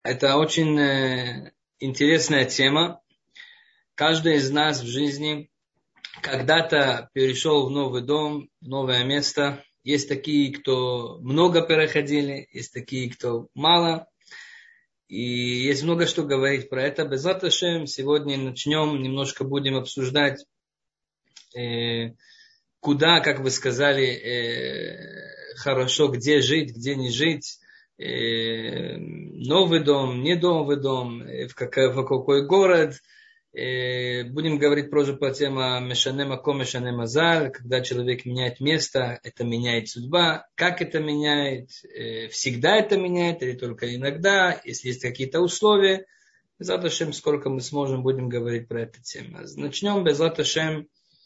Это очень интересная тема. Каждый из нас в жизни когда-то перешел в новый дом, в новое место. Есть такие, кто много переходили, есть такие, кто мало. И есть много что говорить про это. Безат Ашем, сегодня начнем, немножко будем обсуждать, куда, как вы сказали, хорошо, где жить, где не жить. Новый дом, не новый дом, в какой город. Будем говорить тоже по теме Мешане Мако, Мешане Мазаль, когда человек меняет место, это меняет судьба. Как это меняет? Всегда это меняет или только иногда? Если есть какие-то условия, Безат Ашем, сколько мы сможем, будем говорить про эту тему. Начнем Безат Ашем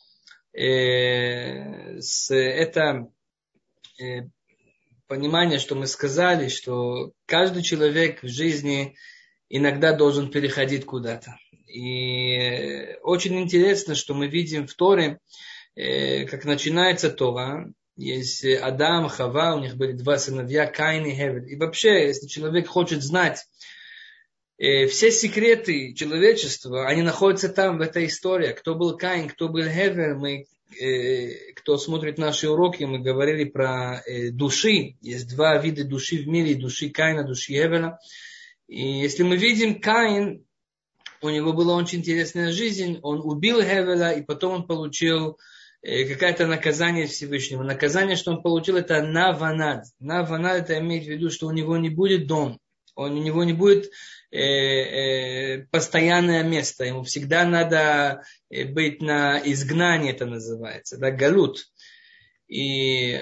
с это понимание, что мы сказали, что каждый человек в жизни иногда должен переходить куда-то. И очень интересно, что мы видим в Торе, как начинается Тора. Есть Адам, Хава, у них были два сыновья, Каин и Хевель. И вообще, если человек хочет знать все секреты человечества, они находятся там, в этой истории. Кто был Каин, кто был Хевель, кто смотрит наши уроки, мы говорили про души. Есть два вида души в мире, души Каина, души Хевеля. И если мы видим Каин, у него была очень интересная жизнь, он убил Хевеля, и потом он получил какое-то наказание Всевышнего. Наказание, что он получил, это наванад. Наванад, это имеет в виду, что у него не будет дом, у него не будет постоянное место, ему всегда надо быть на изгнании, это называется, да, галут. И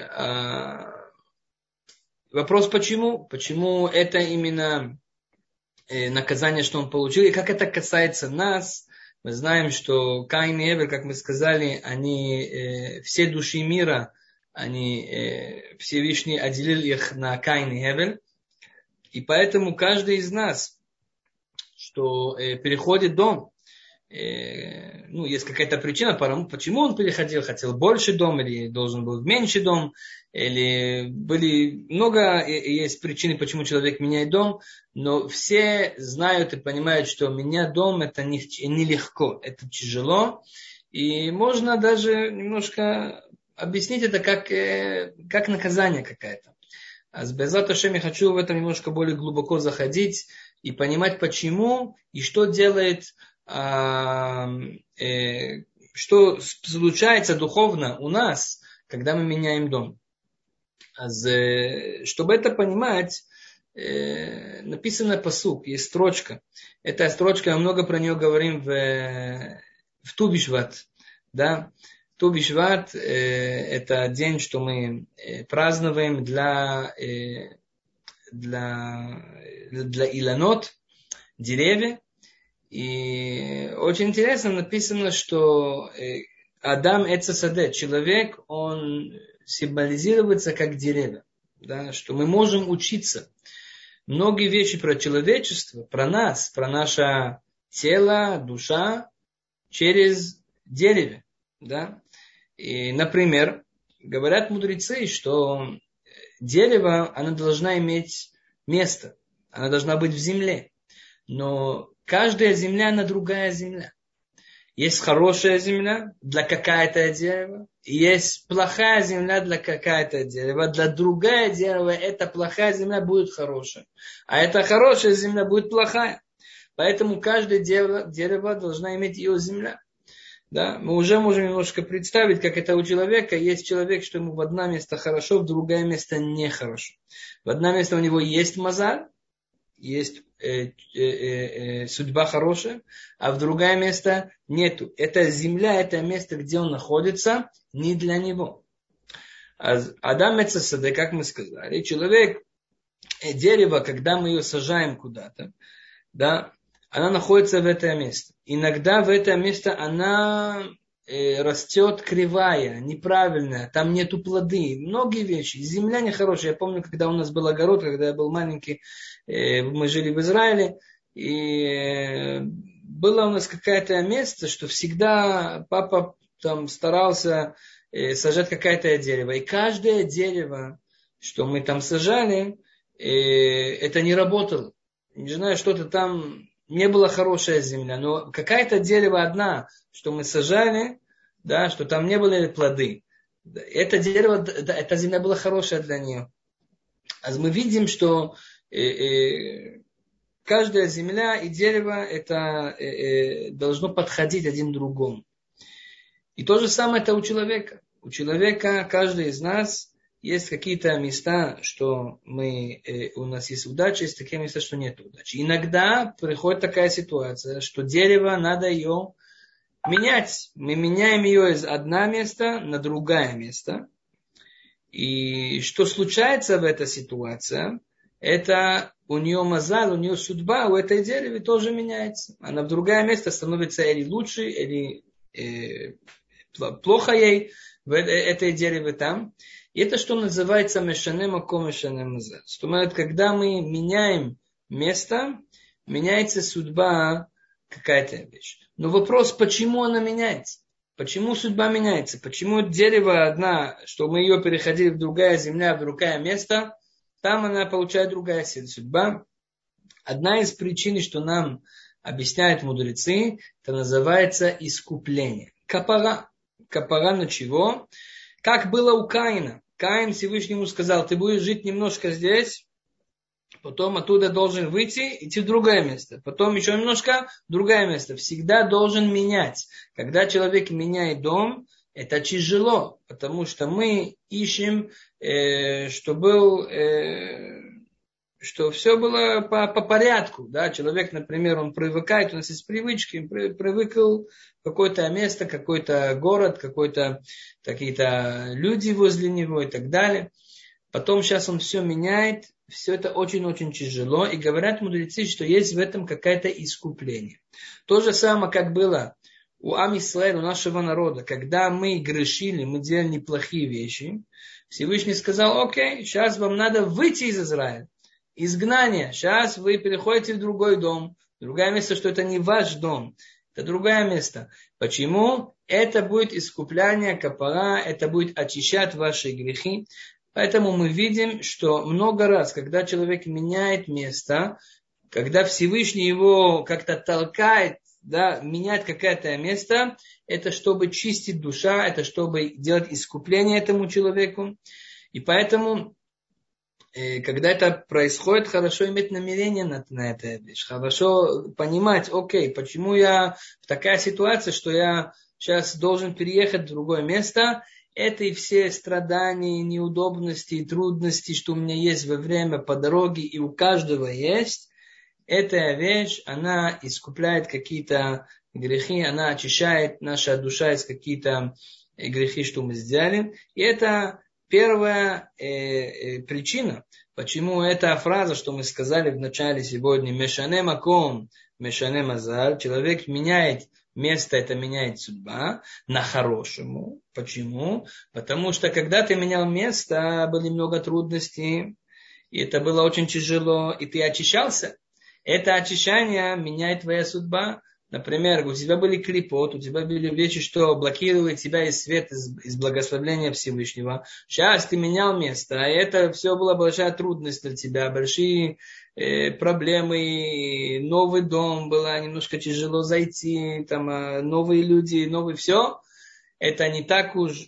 вопрос почему? Почему это именно наказание, что он получил, и как это касается нас. Мы знаем, что Каин и Хевель, как мы сказали, они все души мира, они Всевышний отделил их на Каин и Хевель, и поэтому каждый из нас, что переходит дом, есть какая-то причина, почему он переходил, хотел больше дом, или должен был меньше дом, или много есть причин, почему человек меняет дом, но все знают и понимают, что менять дом это нелегко, это тяжело, и можно даже немножко объяснить это как наказание какое-то. А с Безат Ашем я хочу в этом немножко более глубоко заходить и понимать, почему и что делает, что случается духовно у нас, когда мы меняем дом. Чтобы это понимать, написано пасук, есть строчка. Эта строчка, мы много про нее говорим в Ту Бишват. Да? Ту Бишват это день, что мы празднуем для иланот, деревья. И очень интересно написано, что Адам Эцесаде, человек, он символизируется как деревья. Да, что мы можем учиться. Многие вещи про человечество, про нас, про наше тело, душа, через деревья. Да? И, например, говорят мудрецы, что дерево, оно должна иметь место. Она должна быть в земле. Но каждая земля, она другая земля. Есть хорошая земля для какое-то дерево. И есть плохая земля для какое-то дерево. Для другое дерево эта плохая земля будет хорошая. А эта хорошая земля будет плохая. Поэтому каждое дерево должна иметь ее земля. Да? Мы уже можем немножко представить, как это у человека. Есть человек, что ему в одно место хорошо, в другое место нехорошо. В одно место у него есть мазаль, есть судьба хорошая, а в другое место нету. Это земля, это место, где он находится, не для него. Адам Эцесаде, как мы сказали, человек, дерево, когда мы ее сажаем куда-то, да, она находится в это место. Иногда в это место она растет кривая, неправильная, там нету плоды, многие вещи. Земля нехорошая. Я помню, когда у нас был огород, когда я был маленький, мы жили в Израиле, и было у нас какое-то место, что всегда папа там старался сажать какое-то дерево. И каждое дерево, что мы там сажали, это не работало. не знаю, что-то там, не была хорошая земля, но какая-то дерево одна, что мы сажали, да, что там не были плоды. Это дерево, эта земля была хорошая для нее. А мы видим, что каждая земля и дерево это должно подходить один другому. И то же самое это у человека. У человека, каждый из нас, есть какие-то места, что у нас есть удача, есть такие места, что нет удачи. Иногда приходит такая ситуация, что дерево, надо ее менять. Мы меняем ее из одного места на другое место. И что случается в этой ситуации, это у нее мазаль, у нее судьба, у этой дереве тоже меняется. Она в другое место становится или лучше, или плохо ей в этой дереве там. И это что называется мешане маком мешане мазаль. Когда мы меняем место, меняется судьба какая-то вещь. Но вопрос, почему она меняется? Почему судьба меняется? Почему дерево одна, что мы ее переходили в другая земля, в другое место, там она получает другая судьба. Одна из причин, что нам объясняют мудрецы, это называется искупление. Капара. Капара на чего? Как было у Каина. Каин Всевышнему сказал, ты будешь жить немножко здесь, потом оттуда должен выйти, идти в другое место. Потом еще немножко в другое место. Всегда должен менять. Когда человек меняет дом, это тяжело, потому что мы ищем, что все было по порядку. Да? Человек, например, он привыкает, у нас есть привычки, привык в какое-то место, какой-то город, какие-то люди возле него и так далее. Потом сейчас он все меняет, все это очень-очень тяжело. И говорят мудрецы, что есть в этом какое-то искупление. То же самое, как было у Ам Исраэля, у нашего народа, когда мы грешили, мы делали неплохие вещи, Всевышний сказал, окей, сейчас вам надо выйти из Израиля. Изгнание. Сейчас вы переходите в другой дом. Другое место, что это не ваш дом. Это другое место. Почему? Это будет искупление капара, это будет очищать ваши грехи. Поэтому мы видим, что много раз, когда человек меняет место, когда Всевышний его как-то толкает, да, менять какое-то место, это чтобы чистить душа, это чтобы делать искупление этому человеку. И поэтому, когда это происходит, хорошо иметь намерение на это вещь. Хорошо понимать, окей, почему я в такая ситуация, что я сейчас должен переехать в другое место. Это и все страдания, неудобности и трудности, что у меня есть во время по дороге, и у каждого есть. Эта вещь, она искупляет какие-то грехи, она очищает наша душа из каких-то грехи, что мы сделали. И это первая причина, почему эта фраза, что мы сказали в начале сегодня, «Мешане маком, мешане мазаль», человек меняет место, это меняет судьба на хорошему. Почему? Потому что когда ты менял место, были много трудностей, и это было очень тяжело, и ты очищался. Это очищение меняет твоя судьба. Например, у тебя были клипот, у тебя были вещи, что блокируют тебя из света, из благословения Всевышнего. Сейчас ты менял место, а это все была большая трудность для тебя, большие проблемы, новый дом было немножко тяжело зайти, там новые люди, новое все. Это не так уж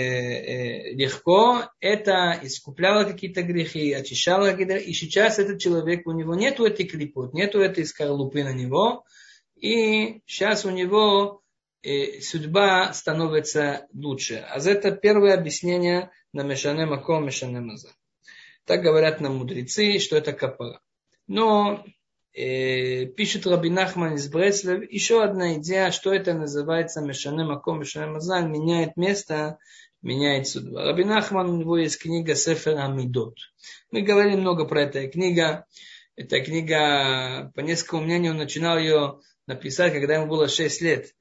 легко, это искупляло какие-то грехи, очищало какие-то, и сейчас этот человек, у него нету этой клипот, нету этой скорлупы на него, и сейчас у него судьба становится лучше. А это первое объяснение на мешане маком, мешане мазаль. Так говорят нам мудрецы, что это капара. Но пишет Раби Нахман из Бреслев еще одна идея, что это называется мешане маком, мешане мазаль, меняет место, меняет судьбу. Раби Нахман, у него есть книга Сефер Амидот. Мы говорили много про эту книгу. Эта книга, по несколькому мнению, он начинал ее написать, когда ему было 6 лет.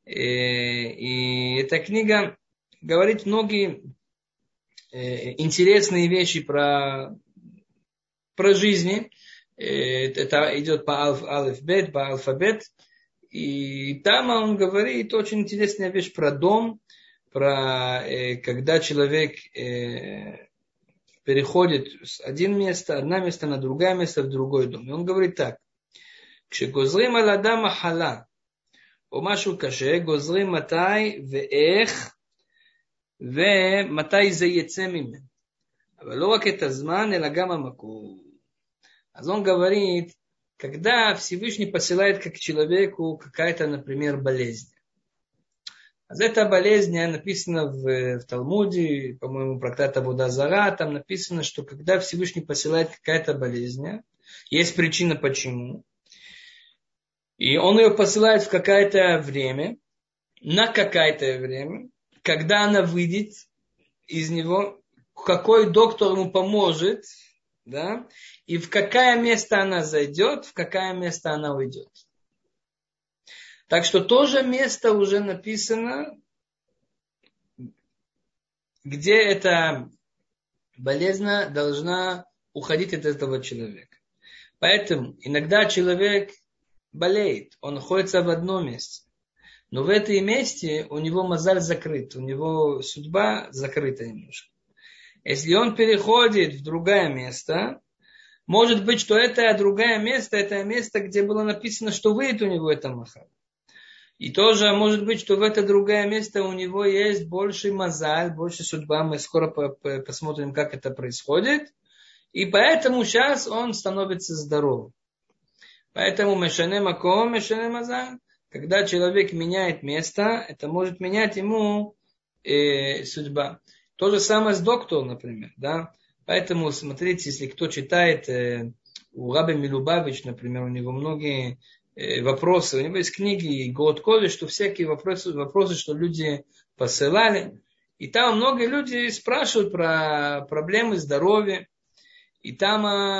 И эта книга говорит многие интересные вещи про жизнь. Это идет по алфавит, по алфавит. И там он говорит очень интересная вещь про дом, про когда человек переходит с одно место на другое место в другой дом. И он говорит так. כשגוזרים על אדם מחלה או משהו קשה, גוזרים מתי ואיך ומתי זה יצא ממנו. אבל לא רק את הזמן, אלא גם המקום. אז он говорит, когда Всевышний посылает как человеку какая-то, например, болезнь. А эта болезнь написана в Талмуде, по-моему, трактат Авода Зара, там написано, что когда Всевышний посылает какая-то болезнь, есть причина почему. И он ее посылает в какое-то время, на какое-то время, когда она выйдет из него, какой доктор ему поможет, да, и в какое место она зайдет, в какое место она уйдет. Так что тоже место уже написано, где эта болезнь должна уходить от этого человека. Поэтому иногда человек болеет, он находится в одном месте. Но в этом месте у него мазаль закрыт, у него судьба закрыта немножко. Если он переходит в другое место, может быть, что это другое место, это место, где было написано, что выйдет у него это махаль. И тоже может быть, что в это другое место у него есть больше мазаль, больше судьба. Мы скоро посмотрим, как это происходит. И поэтому сейчас он становится здоровым. Поэтому мешане маком, мешане мазаль. Когда человек меняет место, это может менять ему судьба. То же самое с доктором, например. Да? Поэтому смотрите, если кто читает у Раби Милубавич, например, у него многие вопросы, у него есть книги Год Коли, что всякие вопросы, что люди посылали. И там многие люди спрашивают про проблемы здоровья. И там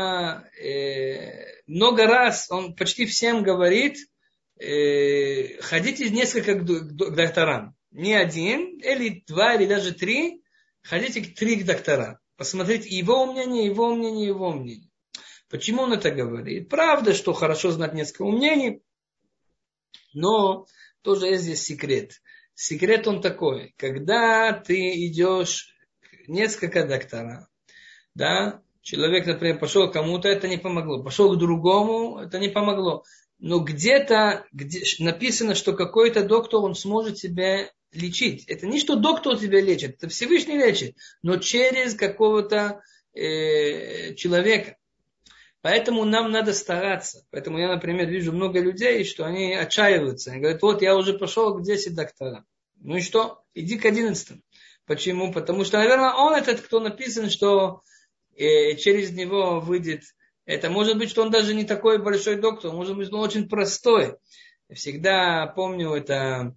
много раз он почти всем говорит, ходите несколько к докторам. Не один, или два, или даже три. Ходите к 3 доктора. Посмотрите его мнение, его мнение, его мнение. Почему он это говорит? Правда, что хорошо знать несколько мнений, но тоже есть здесь секрет. Секрет он такой. Когда ты идешь к несколько докторов, да, человек, например, пошел к кому-то, это не помогло. Пошел к другому, это не помогло. Но где-то написано, что какой-то доктор, он сможет тебя лечить. Это не что доктор тебя лечит, это Всевышний лечит, но через какого-то человека. Поэтому нам надо стараться. Поэтому я, например, вижу много людей, что они отчаиваются. Они говорят, вот я уже пошел к 10 докторам. Ну и что? Иди к 11. Почему? Потому что, наверное, он этот, кто написан, что через него выйдет. Это может быть, что он даже не такой большой доктор, может быть, он очень простой. Я всегда помню эта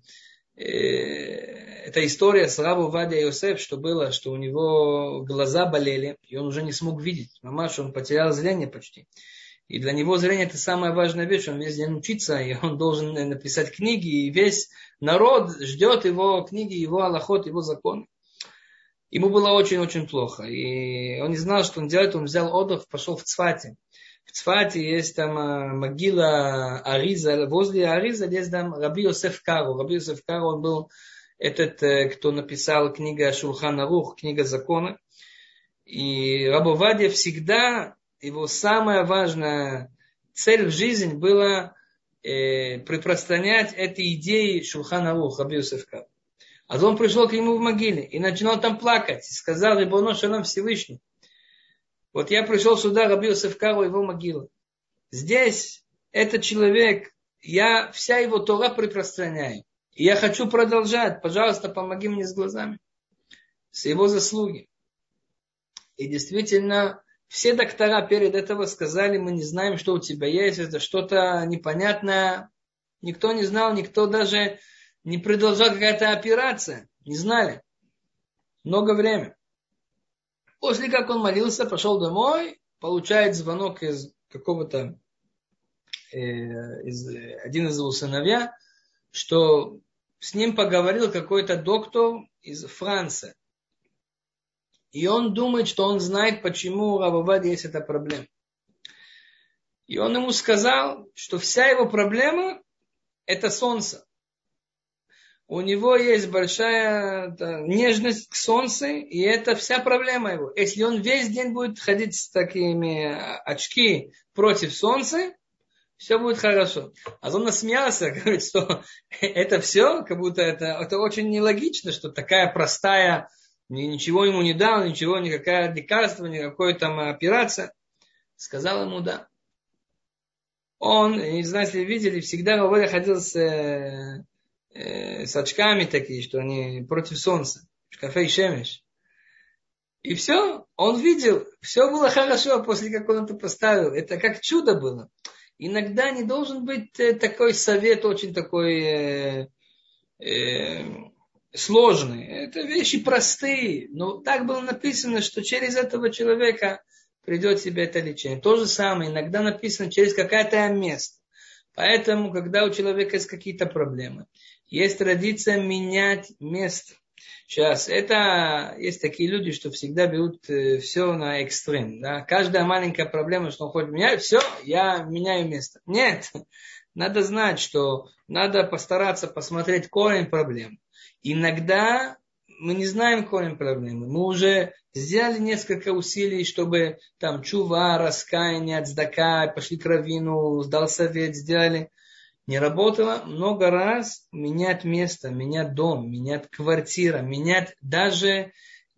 история с Рабом Овадия Йосеф, что было, что у него глаза болели, и он уже не смог видеть. Мамаш, он потерял зрение почти. И для него зрение это самая важная вещь, он весь день учится, и он должен написать книги, и весь народ ждет его книги, его алахот, его законы. Ему было очень-очень плохо. И он не знал, что он делает. Он взял отдых, пошел в Цфате. В Цфате есть там могила Ариза. Возле Ариза есть там Раби Йосеф Каро. Раби Йосеф Каро, он был этот, кто написал книгу Шулхан Арух, книга закона. И Раб Овадия всегда, его самая важная цель в жизни была распространять эти идеи Шулхан Арух, Раби Йосеф Каро. А он пришел к нему в могиле и начинал там плакать. И сказал, Рибоно шелом Всевышний. Вот я пришел сюда, Раби Йосеф Каро, его могила. Здесь этот человек, я вся его Тора распространяю. И я хочу продолжать. Пожалуйста, помоги мне с глазами. С его заслуги. И действительно, все доктора перед этого сказали, мы не знаем, что у тебя есть. Это что-то непонятное. Никто не знал, никто даже не продолжал какая-то операция. Не знали. Много времени. После как он молился, пошел домой, получает звонок из какого-то, один из его сыновья, что с ним поговорил какой-то доктор из Франции. И он думает, что он знает, почему у Рава Овадии есть эта проблема. И он ему сказал, что вся его проблема – это солнце. у него есть большая нежность к солнцу, и это вся проблема его. Если он весь день будет ходить с такими очки против солнца, все будет хорошо. А он насмеялся, говорит, что это все, как будто это очень нелогично, что такая простая, ничего ему не дал, ничего, никакое лекарство, никакой там операция. Сказал ему да. Он, не знаю, если видели, всегда Раволя ходил с очками такие, что они против солнца. Шкафей шемеш. И все, он видел, все было хорошо после как он это поставил. Это как чудо было. Иногда не должен быть такой совет очень такой сложный. Это вещи простые. Но так было написано, что через этого человека придет себе это лечение. То же самое, иногда написано через какое-то место. Поэтому, когда у человека есть какие-то проблемы, есть традиция менять место. Сейчас, это есть такие люди, что всегда берут все на экстрем. Да? Каждая маленькая проблема, что он хочет менять, все, я меняю место. Нет, надо знать, что надо постараться посмотреть корень проблем. Иногда мы не знаем корень проблемы. Мы уже сделали несколько усилий, чтобы там чува, раскаяние, цдака, пошли к раввину, сдал совет, сделали. Не работало много раз менять место, менять дом, менять квартиру, менять даже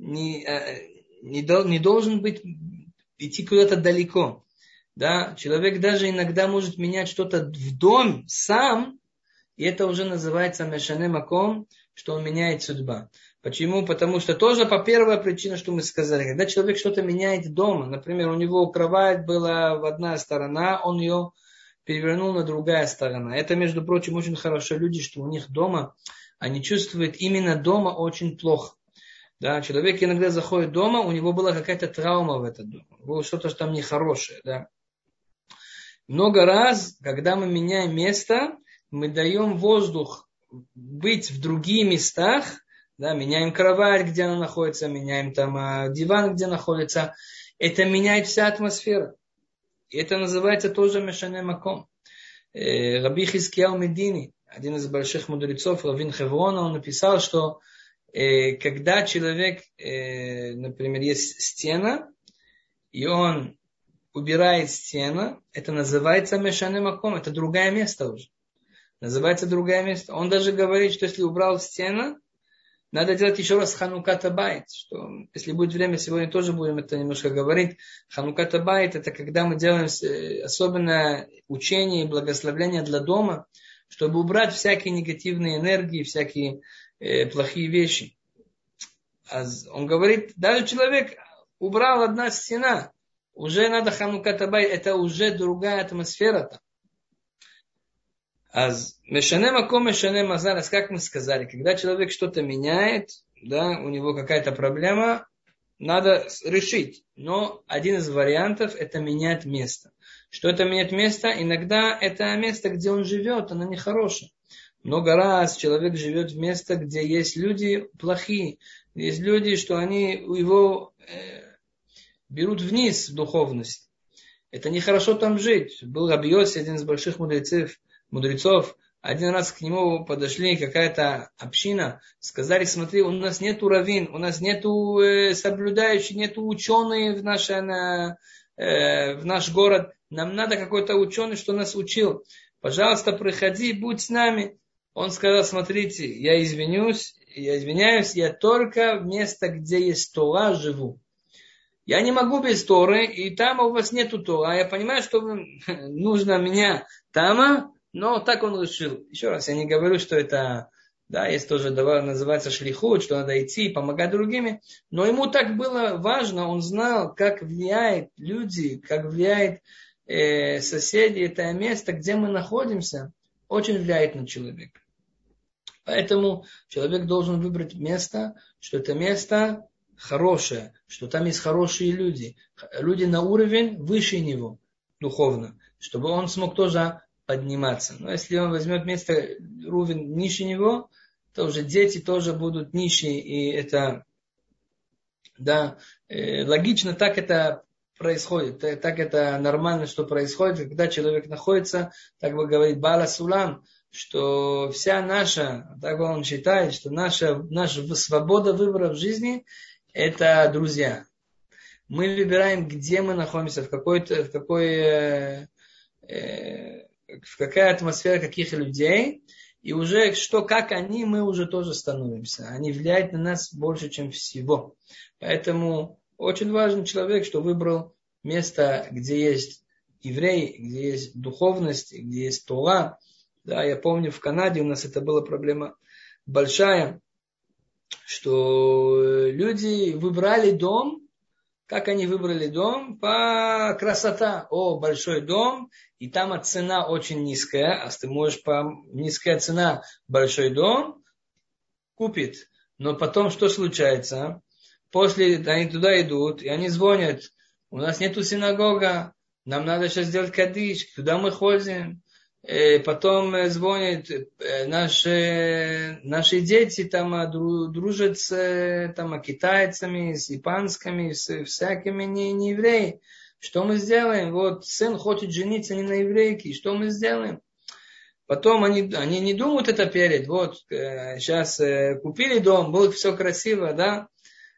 не должен быть идти куда-то далеко. Да? Человек даже иногда может менять что-то в дом сам, и это уже называется мешане маком, что он меняет судьба. Почему? Потому что тоже по первой причине, что мы сказали, когда человек что-то меняет дома, например, у него кровать была в одна сторона, он ее перевернул на другая сторона. Это, между прочим, очень хорошо люди, что у них дома, они чувствуют именно дома очень плохо. Да, человек иногда заходит дома, у него была какая-то травма в этот дом. Было что-то там нехорошее. Да. Много раз, когда мы меняем место, мы даем воздух быть в других местах, да, меняем кровать, где она находится, меняем там диван, где находится. Это меняет вся атмосфера. И это называется тоже мешане маком. Раби Хискияу Медини, один из больших мудрецов, раввин Хеврона, он написал, что когда человек, например, есть стена, и он убирает стену, это называется мешане маком, это другое место уже. Называется другое место. Он даже говорит, что если убрал стену, надо делать еще раз Ханукат Абайт, что если будет время, сегодня тоже будем это немножко говорить. Ханукат Абайт — это когда мы делаем особенно учение и благословление для дома, чтобы убрать всякие негативные энергии, всякие плохие вещи. Он говорит, даже человек убрал одна стена, уже надо Ханукат Абайт, это уже другая атмосфера там. Мешане маком, мешане мазал, как мы сказали, когда человек что-то меняет, да, у него какая-то проблема, надо решить. Но один из вариантов это менять место. Что это менять место? Иногда это место, где он живет, оно нехорошее. Много раз человек живет в месте, где есть люди плохие, есть люди, что они его берут вниз в духовность. Это нехорошо там жить. Был Раби Йоси, один из больших мудрецов, один раз к нему подошли какая-то община, сказали, смотри, у нас нету раввин, у нас нету соблюдающих, нету ученых в наш город, нам надо какой-то ученый, что нас учил. Пожалуйста, приходи, будь с нами. Он сказал, смотрите, я извиняюсь, я только в место, где есть Тора, живу. Я не могу без Торы, и там у вас нету Тора. Я понимаю, что нужно меня там, но так он решил. Еще раз, я не говорю, что это, да, есть тоже, называется шлихут, что надо идти, помогать другими. Но ему так было важно, он знал, как влияют люди, как влияют соседи, это место, где мы находимся, очень влияет на человека. Поэтому человек должен выбрать место, что это место хорошее, что там есть хорошие люди на уровень выше него, духовно, чтобы он смог тоже подниматься. Но если он возьмет место уровень ниже него, то уже дети тоже будут ниже, и это, да, логично так это происходит, так это нормально, что происходит, когда человек находится, так бы говорит Баала Сулам, что вся наша, так он считает, что наша свобода выбора в жизни – это друзья. Мы выбираем, где мы находимся, в какая атмосфера каких людей, и уже что, как они, мы уже тоже становимся. Они влияют на нас больше, чем всего. Поэтому очень важный человек, что выбрал место, где есть евреи, где есть духовность, где есть Тора. Да, я помню, в Канаде у нас это была проблема большая, что люди выбрали дом. Как они выбрали дом? По красота. О, большой дом, и там цена очень низкая. А ты можешь низкая цена, большой дом купит. Но потом что случается? После они туда идут, и они звонят. У нас нету синагога, нам надо сейчас сделать кадиш, куда мы ходим? Потом звонят наши дети там дружат с там, китайцами, с японцами, с всякими не евреи. Что мы сделаем? Вот сын хочет жениться не на еврейке. Что мы сделаем? Потом они не думают это перед. Вот сейчас купили дом, будет все красиво, да?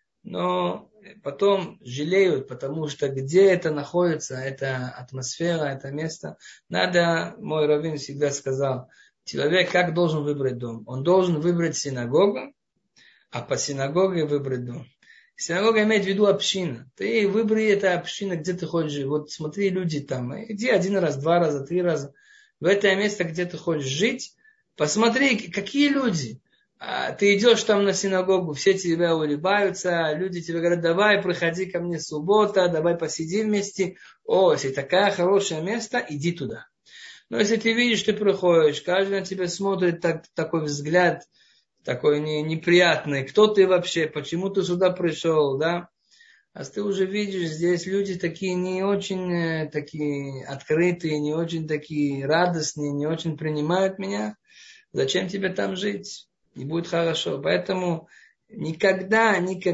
Но потом жалеют, потому что где это находится, эта атмосфера, это место. Надо, мой раввин всегда сказал, человек как должен выбрать дом? Он должен выбрать синагогу, а по синагоге выбрать дом. Синагога имеет в виду община. Ты выбери эту общину, где ты хочешь жить. Вот смотри, люди там. Иди 1 раз, 2 раза, 3 раза. В это место, где ты хочешь жить, посмотри, какие люди. Ты идешь там на синагогу, все тебя улыбаются, люди тебе говорят, давай, приходи ко мне суббота, давай посиди вместе. О, если такое хорошее место, иди туда. Но если ты видишь, ты приходишь, каждый на тебя смотрит такой взгляд, такой неприятный. Кто ты вообще, почему ты сюда пришел, да? А ты уже видишь, здесь люди такие не очень такие открытые, не очень такие радостные, не очень принимают меня. Зачем тебе там жить? Не будет хорошо. Поэтому никогда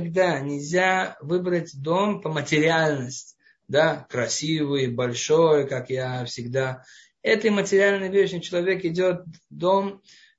нельзя выбрать дом по материальности. Да, красивый, большой, как я всегда. Этой материальной вещи человек идет в дом,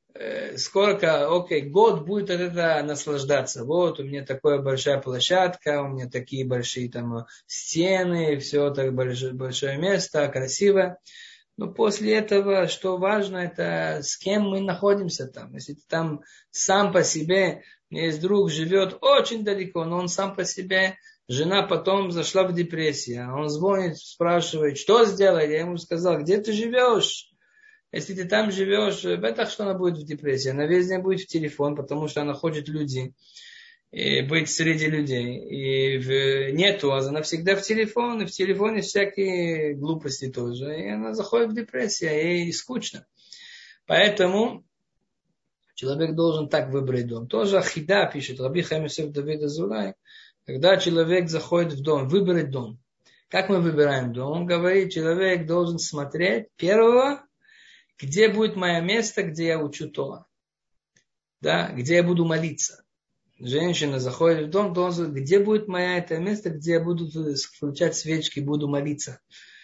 сколько, год будет от этого наслаждаться. Вот у меня такая большая площадка, у меня такие большие там стены, все так большое место, красиво. Но после этого, что важно, это с кем мы находимся там. Если ты там сам по себе, у меня есть друг, живет очень далеко, но он сам по себе, жена потом зашла в депрессию. Он звонит, спрашивает, что сделать? Я ему сказал, где ты живешь? Если ты там живешь, бетах, что она будет в депрессии. Она весь день будет в телефон, потому что она хочет людей. И быть среди людей. И нету, а она всегда в телефон, и в телефоне всякие глупости тоже. И она заходит в депрессию, и ей скучно. Поэтому человек должен так выбрать дом. Тоже Ахида пишет, Раби Хаим Йосеф Давид Азулай, когда человек заходит в дом, выбрать дом. Как мы выбираем дом? Он говорит, человек должен смотреть первого, где будет мое место, где я учу Тора. Да, где я буду молиться. Женщина заходит в дом, должен, где будет это место, где я буду включать свечки, буду молиться.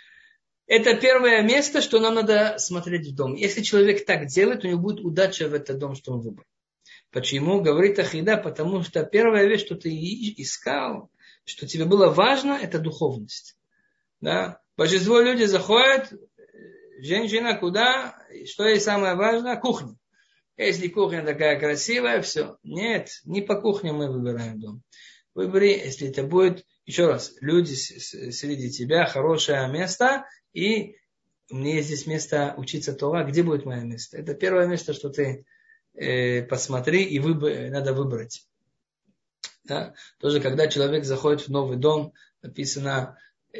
Это первое место, что нам надо смотреть в дом. Если человек так делает, у него будет удача в этот дом, что он выбрал. Почему? Говорит Ахида, потому что первая вещь, что ты искал, что тебе было важно, это духовность. Да? Большинство людей заходят, женщина куда? Что ей самое важное? Кухня. Если кухня такая красивая, все. Нет, не по кухне мы выбираем дом. Выбери, если это будет, еще раз, люди среди тебя, хорошее место, и мне есть здесь место учиться Тора, где будет мое место? Это первое место, что ты посмотри и надо выбрать. Да? Тоже, когда человек заходит в новый дом, написано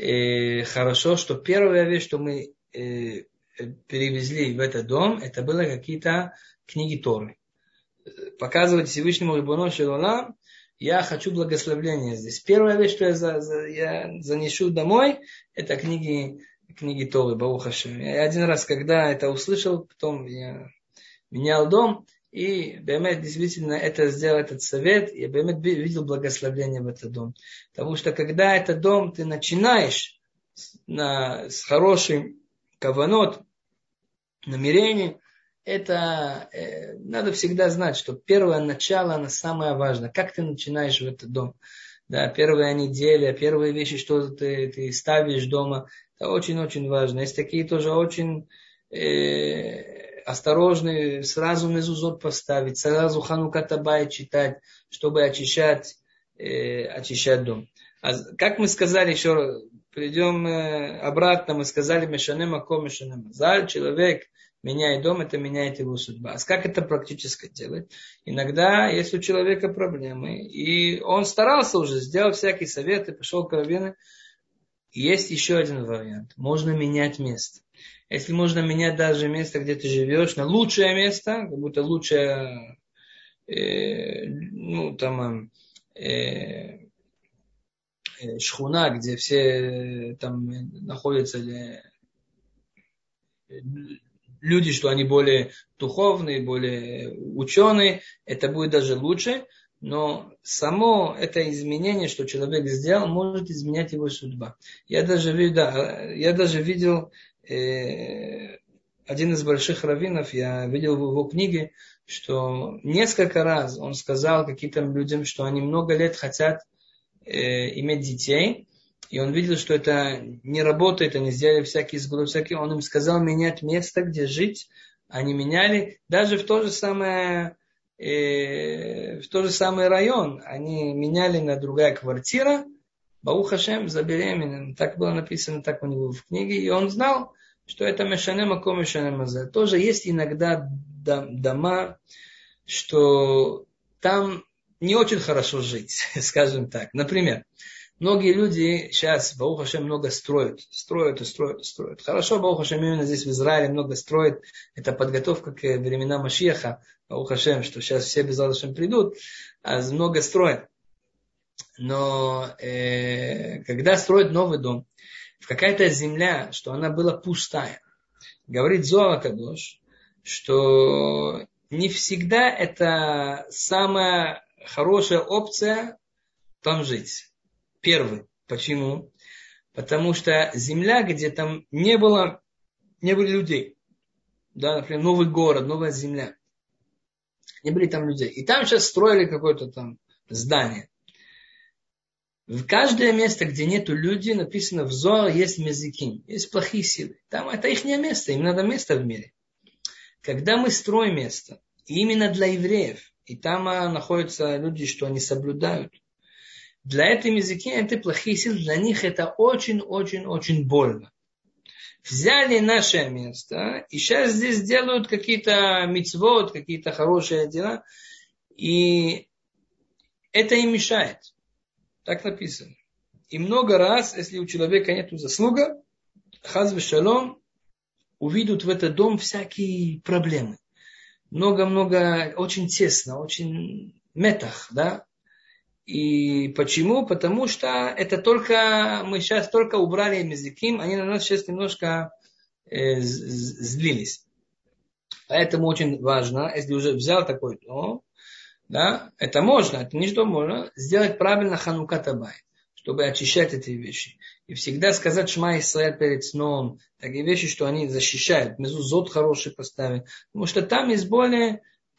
хорошо, что первая вещь, что мы перевезли в этот дом, это были какие-то книги Торы. Показывать Всевышнему Рибоно шель олам, я хочу благословления здесь. Первая вещь, что я занесу домой, это книги Торы, Барух Ашем. Я 1 раз, когда это услышал, потом я менял дом, и Бемет действительно это сделал, этот совет, я Бемет видел благословение в этот дом. Потому что когда этот дом ты начинаешь с хорошим каванот, намерением, это надо всегда знать, что первое начало, оно самое важное. Как ты начинаешь в этот дом? Да, первая неделя, первые вещи, что ты ставишь дома, это очень-очень важно. Есть такие тоже очень осторожные, сразу мезузот поставить, сразу Ханукат Абайт читать, чтобы очищать дом. А как мы сказали еще раз, придем обратно, мы сказали Мешане Маком, Мешане Мазаль, человек меняет дом, это меняет его судьба. А как это практически делать? Иногда, если у человека проблемы, и он старался уже, сделал всякие советы, пошел к раввину, есть еще один вариант. Можно менять место. Если можно менять даже место, где ты живешь, на лучшее место, как будто лучшее, шхуна, где все там находятся люди, что они более духовные, более ученые, это будет даже лучше, но само это изменение, что человек сделал, может изменять его судьба. Я даже видел один из больших раввинов, я видел в его книге, что несколько раз он сказал каким-то людям, что они много лет хотят иметь детей, и он видел, что это не работает, они сделали всякие сговоры, он им сказал менять место, где жить, они меняли, даже в тот же самый район, они меняли на другая квартира, Баух Хашем забеременен, так было написано, так у него в книге, и он знал, что это Мешане Маком, Мешане Мазаль. Тоже есть иногда дома, что там не очень хорошо жить, скажем так. Например, многие люди сейчас, Баух Хашем, много строят. Хорошо, Баух Хашем, именно здесь в Израиле много строят. Это подготовка к времена Машиаха, Баух Хашем, что сейчас все без Хашем придут, а много строят. Но когда строят новый дом, в какая-то земля, что она была пустая, говорит Зоар Кадош, что не всегда это самая хорошая опция там жить. Первый. Почему? Потому что земля, где там не были людей. Да, например, новый город, новая земля. Не были там людей. И там сейчас строили какое-то там здание. В каждое место, где нету людей, написано в Зоар, есть мезиким, есть плохие силы. Там это их место, им надо место в мире. Когда мы строим место, именно для евреев, и там находятся люди, что они соблюдают, для этой мезиким, это плохие силы, для них это очень-очень-очень больно. Взяли наше место, и сейчас здесь делают какие-то мицвот, какие-то хорошие дела, и это им мешает. Так написано. И много раз, если у человека нет заслуга, хаз вешалом, увидят в этот дом всякие проблемы. Много-много, очень тесно, очень метах, да. И почему? Потому что это мы сейчас только убрали мезиким, они на нас сейчас немножко злились. Поэтому очень важно, если уже взял такой дом, да, это можно, это не что можно, сделать правильно Ханукат Абайт, чтобы очищать эти вещи. И всегда сказать Шма Исраэль перед сном, такие вещи, что они защищают, мезузот хороший поставить, потому что там есть более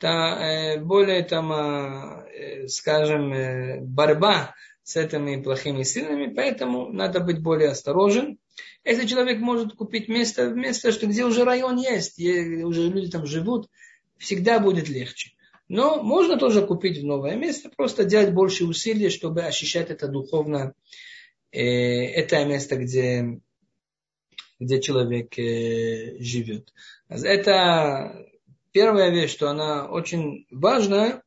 борьба с этими плохими силами, поэтому надо быть более осторожен. Если человек может купить место, что где уже район есть, где уже люди там живут, всегда будет легче. Но можно тоже купить в новое место, просто делать больше усилий, чтобы ощущать это духовно, это место, где человек живет. Это первая вещь, что она очень важна,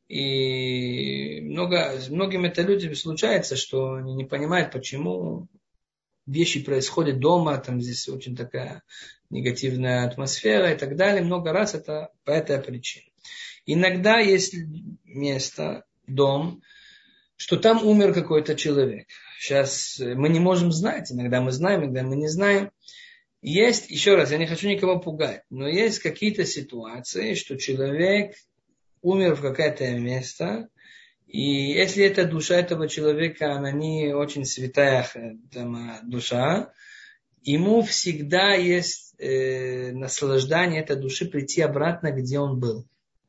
и многим это людям случается, что они не понимают, почему вещи происходят дома, там здесь очень такая негативная атмосфера и так далее. Много раз это по этой причине. Иногда есть место, дом, что там умер какой-то человек. Сейчас мы не можем знать, иногда мы знаем, иногда мы не знаем. Есть, еще раз, я не хочу никого пугать, но есть какие-то ситуации, что человек умер в какое-то место, и если эта душа этого человека, она не очень святая душа, ему всегда есть наслаждание этой души прийти обратно, где он был.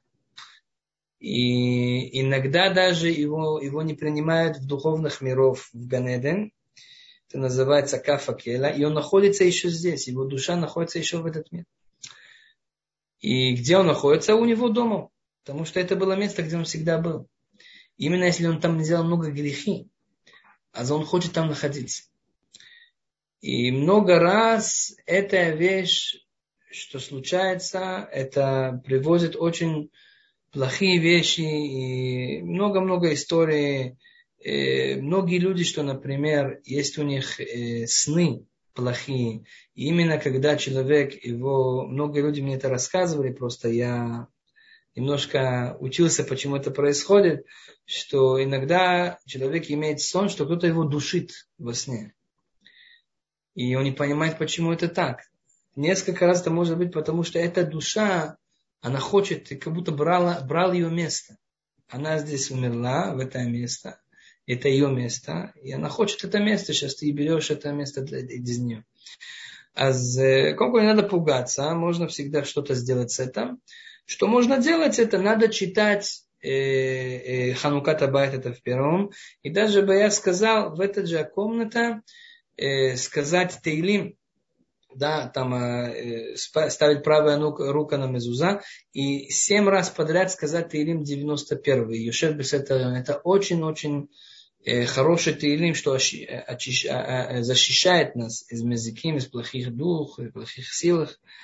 И иногда даже его не принимают в духовных миров, в Ганеден. Это называется Кафакела. И он находится еще здесь. Его душа находится еще в этот мир. И где он находится? У него дома. Потому что это было место, где он всегда был. Именно если он там сделал много грехи, а он хочет там находиться. И много раз эта вещь, что случается, это приводит очень плохие вещи и много-много историй. Многие люди, что, например, есть у них сны плохие. И именно когда человек много людей мне это рассказывали, просто я немножко учился, почему это происходит, что иногда человек имеет сон, что кто-то его душит во сне. И он не понимает, почему это так. Несколько раз это может быть, потому что эта душа, она хочет, как будто брал ее место. Она здесь умерла, в это место. Это ее место. И она хочет это место. Сейчас ты берешь это место из нее. А как не надо пугаться. Можно всегда что-то сделать с этим. Что можно делать, это надо читать Ханукат Абайт, это в первом. И даже бы я сказал, в этой же комнате сказать Тейлим, да, там ставить правая рука на мезуза и 7 раз подряд сказать Тейлим 91. Йошев Бесет Элyon. Это очень-очень хороший Тейлим, что защищает нас из мезиким, из плохих дух, из плохих сил.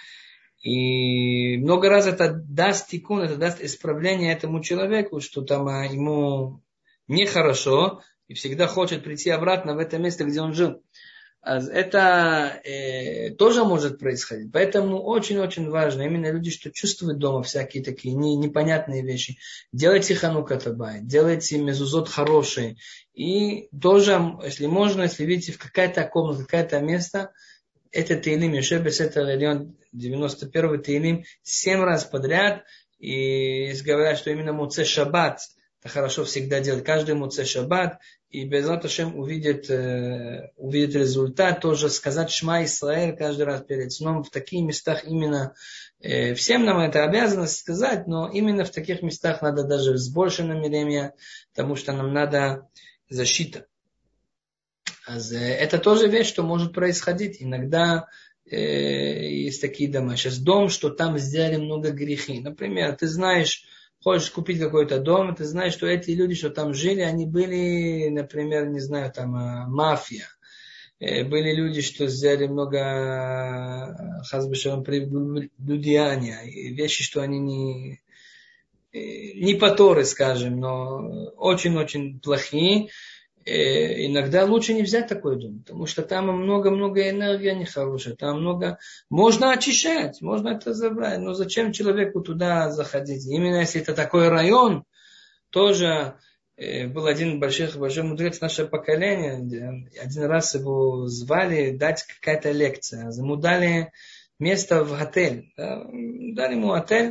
И много раз это даст тикун, это даст исправление этому человеку, что там ему нехорошо и всегда хочет прийти обратно в это место, где он жил. Это тоже может происходить. Поэтому очень-очень важно, именно люди, что чувствуют дома всякие такие непонятные вещи. Делайте ханукат абайт, делайте мезузот хорошие. И тоже, если можно, если видите в какая-то комната, какое-то место, это Тейлим, Йошев Бесет Элyon, 91-й Тейлим, 7 раз подряд. И говорят, что именно Моцей Шаббат, это хорошо всегда делать. Каждый Моцей Шаббат. И Безрат Ашем увидит результат. Тоже сказать Шма Исраэль каждый раз перед сном. В таких местах именно, всем нам это обязанность сказать, но именно в таких местах надо даже с большим намерением, потому что нам надо защита. Это тоже вещь, что может происходить. Иногда есть такие дома. Сейчас дом, что там сделали много грехи. Например, ты знаешь, хочешь купить какой-то дом, ты знаешь, что эти люди, что там жили, они были, например, не знаю, там мафия. Были люди, что сделали много хазбешевым прелюдеяния. Вещи, что они не по Торе, скажем, но очень-очень плохие. Иногда лучше не взять такой дом, потому что там много-много энергии нехорошей, там много... Можно очищать, можно это забрать, но зачем человеку туда заходить? Именно если это такой район, тоже был один большой мудрец нашего поколения, один раз его звали дать какая-то лекция, ему дали место в отель, да? Дали ему отель,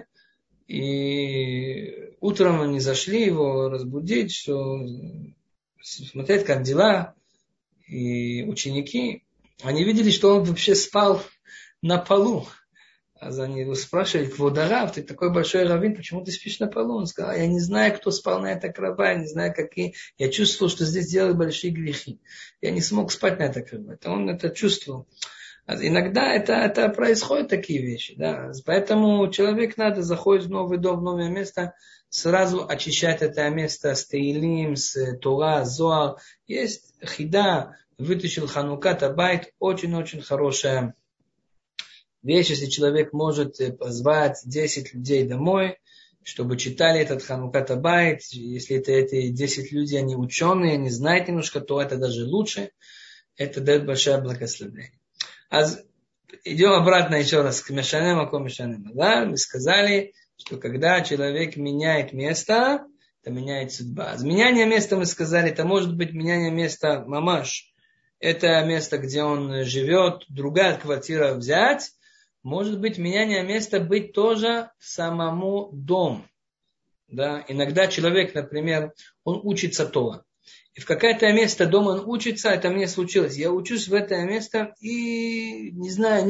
и утром они зашли его разбудить, что... смотреть, как дела, и ученики, они видели, что он вообще спал на полу. А они его спрашивали: Кводарав, ты такой большой раввин, почему ты спишь на полу? Он сказал: я не знаю, кто спал на этой кровати, не знаю, какие. Я чувствовал, что здесь делают большие грехи. Я не смог спать на этой кровати. Он это чувствовал. Иногда это происходят такие вещи. Да? Поэтому человек заходит в новый дом, в новое место, сразу очищать это место с Теилим, с Тора, Зоар. Есть хида, вытащил Ханукат Абайт, очень-очень хорошая вещь, если человек может позвать 10 людей домой, чтобы читали этот Ханукат Абайт. Если эти 10 людей, они ученые, они знают немножко, то это даже лучше. Это дает большое благословение. Идем обратно еще раз к Мешанем Маком Мешанем. Да? Мы сказали, что когда человек меняет место, это меняет судьба. Меняние места, мы сказали, это может быть меняние места мамаш. Это место, где он живет, другая квартира взять. Может быть меняние места быть тоже самому дому. Да? Иногда человек, например, он учится Тора. И в какое-то место дома он учится, это мне случилось. Я учусь в это место, и, не знаю,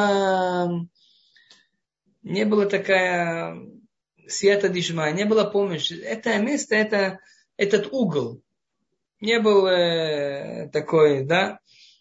не было такая свята дишма, не было помощи. Это место, этот угол не был такой, да,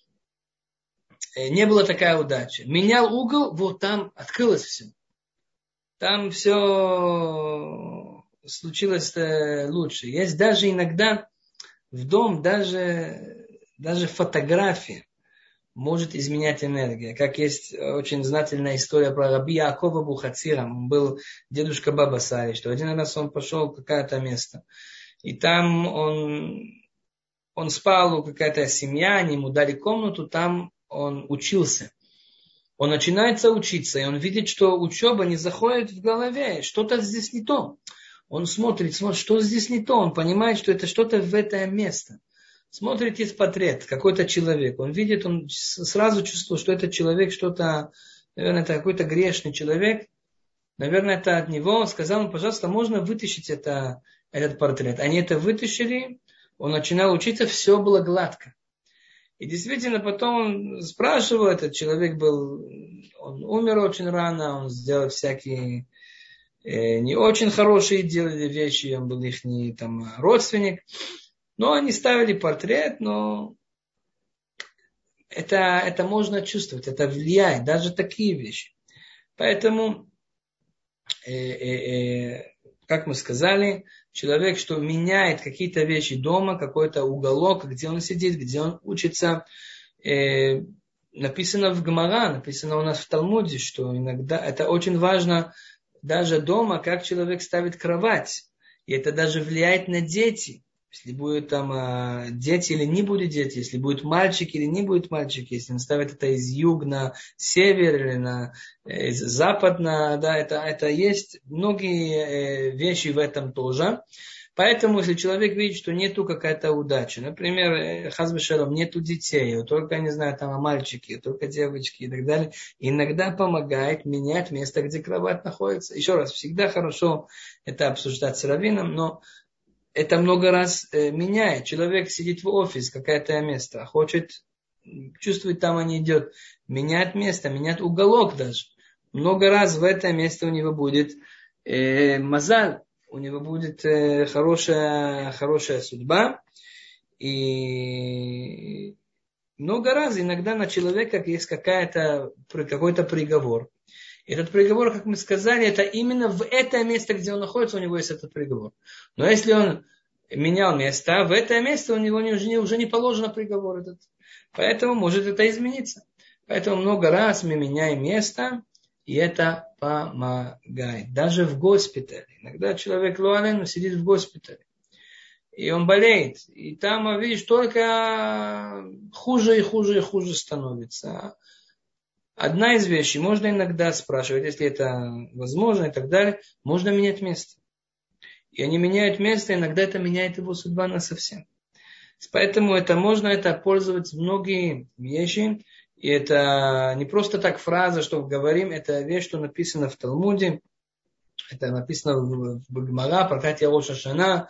не была такая удача. Менял угол, вот там открылось все. Там все случилось лучше. Есть даже иногда в дом, даже фотография может изменять энергию. Как есть очень знательная история про раби Яакова Бухацира. Он был дедушка Баба Сари, что один раз он пошел в какое-то место. И там он спал, у какая-то семья, они ему дали комнату, там он учился. Он начинается учиться, и он видит, что учеба не заходит в голове, что-то здесь не то. Он смотрит, что здесь не то, он понимает, что это что-то в это место. Смотрит из портрет, какой-то человек, он видит, он сразу чувствует, что этот человек что-то, наверное, это какой-то грешный человек, наверное, это от него. Он сказал ему, пожалуйста, можно вытащить этот портрет. Они это вытащили, он начинал учиться, все было гладко. И действительно, потом он спрашивал, этот человек он умер очень рано, он сделал всякие не очень хорошие делали вещи, он был их родственник. Но они ставили портрет, но это можно чувствовать, это влияет, даже такие вещи. Поэтому, как мы сказали, человек, что меняет какие-то вещи дома, какой-то уголок, где он сидит, где он учится, написано в Гемара, написано у нас в Талмуде, что иногда это очень важно даже дома, как человек ставит кровать. И это даже влияет на дети. Если будет там дети или не будет дети, если будет мальчик или не будет мальчик, если он ставит это из юга на север или из запад да, это есть многие вещи в этом тоже. Поэтому, если человек видит, что нету какая-то удача, например, хазбе шалом, нету детей, только, не знаю, там мальчики, только девочки и так далее, иногда помогает менять место, где кровать находится. Еще раз, всегда хорошо это обсуждать с раввином, но это много раз меняет. Человек сидит в офисе, какое-то место, хочет, чувствует, там он идет, меняет место, меняет уголок даже. Много раз в это место у него будет мазаль, у него будет хорошая судьба. И много раз иногда на человека есть какой-то приговор. Этот приговор, как мы сказали, это именно в это место, где он находится, у него есть этот приговор. Но если он менял место, в это место у него уже не положено приговор этот. Поэтому может это измениться. Поэтому много раз мы меняем место, и это помогает. Даже в госпитале. Иногда человек луален сидит в госпитале. И он болеет. И там, видишь, только хуже и хуже и хуже становится. Одна из вещей, можно иногда спрашивать, если это возможно и так далее, можно менять место. И они меняют место, иногда это меняет его судьба насовсем. Поэтому можно пользоваться многие вещи. И это не просто так фраза, что говорим, это вещь, что написано в Талмуде. Это написано в Гемара, прокатия Рош ха-Шана,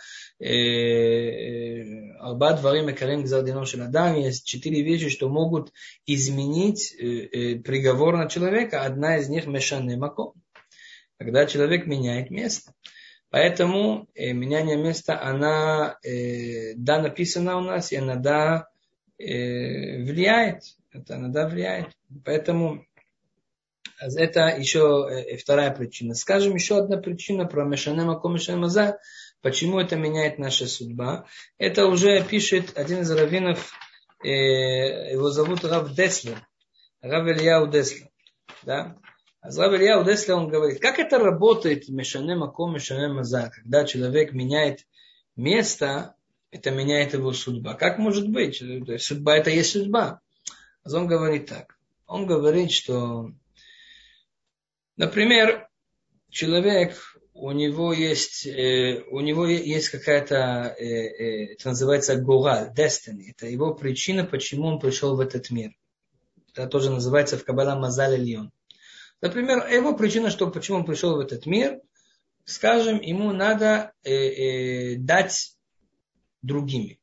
Арба дварим экарим гзар дино шел адам. Есть 4 вещи, что могут изменить приговор на человека. Одна из них мешанный маком, когда человек меняет место. Поэтому меняние места, она да написана у нас, и она да влияет. Это она да влияет. Поэтому это еще вторая причина. Скажем еще одна причина про мешанем маком мешанем мазаль. Почему это меняет наша судьба? Это уже пишет один из раввинов, его зовут Рав Деслер. Рав Ильяу Деслер. Да? А Рав Ильяу Деслер, он говорит, как это работает мешанем маком мешанем мазаль? Когда человек меняет место, это меняет его судьба. Как может быть? Судьба это есть судьба. А он говорит так. Он говорит, что, например, человек, у него есть какая-то, это называется гораль, destiny. Это его причина, почему он пришел в этот мир. Это тоже называется в Каббале мазаль эльон. Например, его причина, почему он пришел в этот мир, скажем, ему надо дать другими.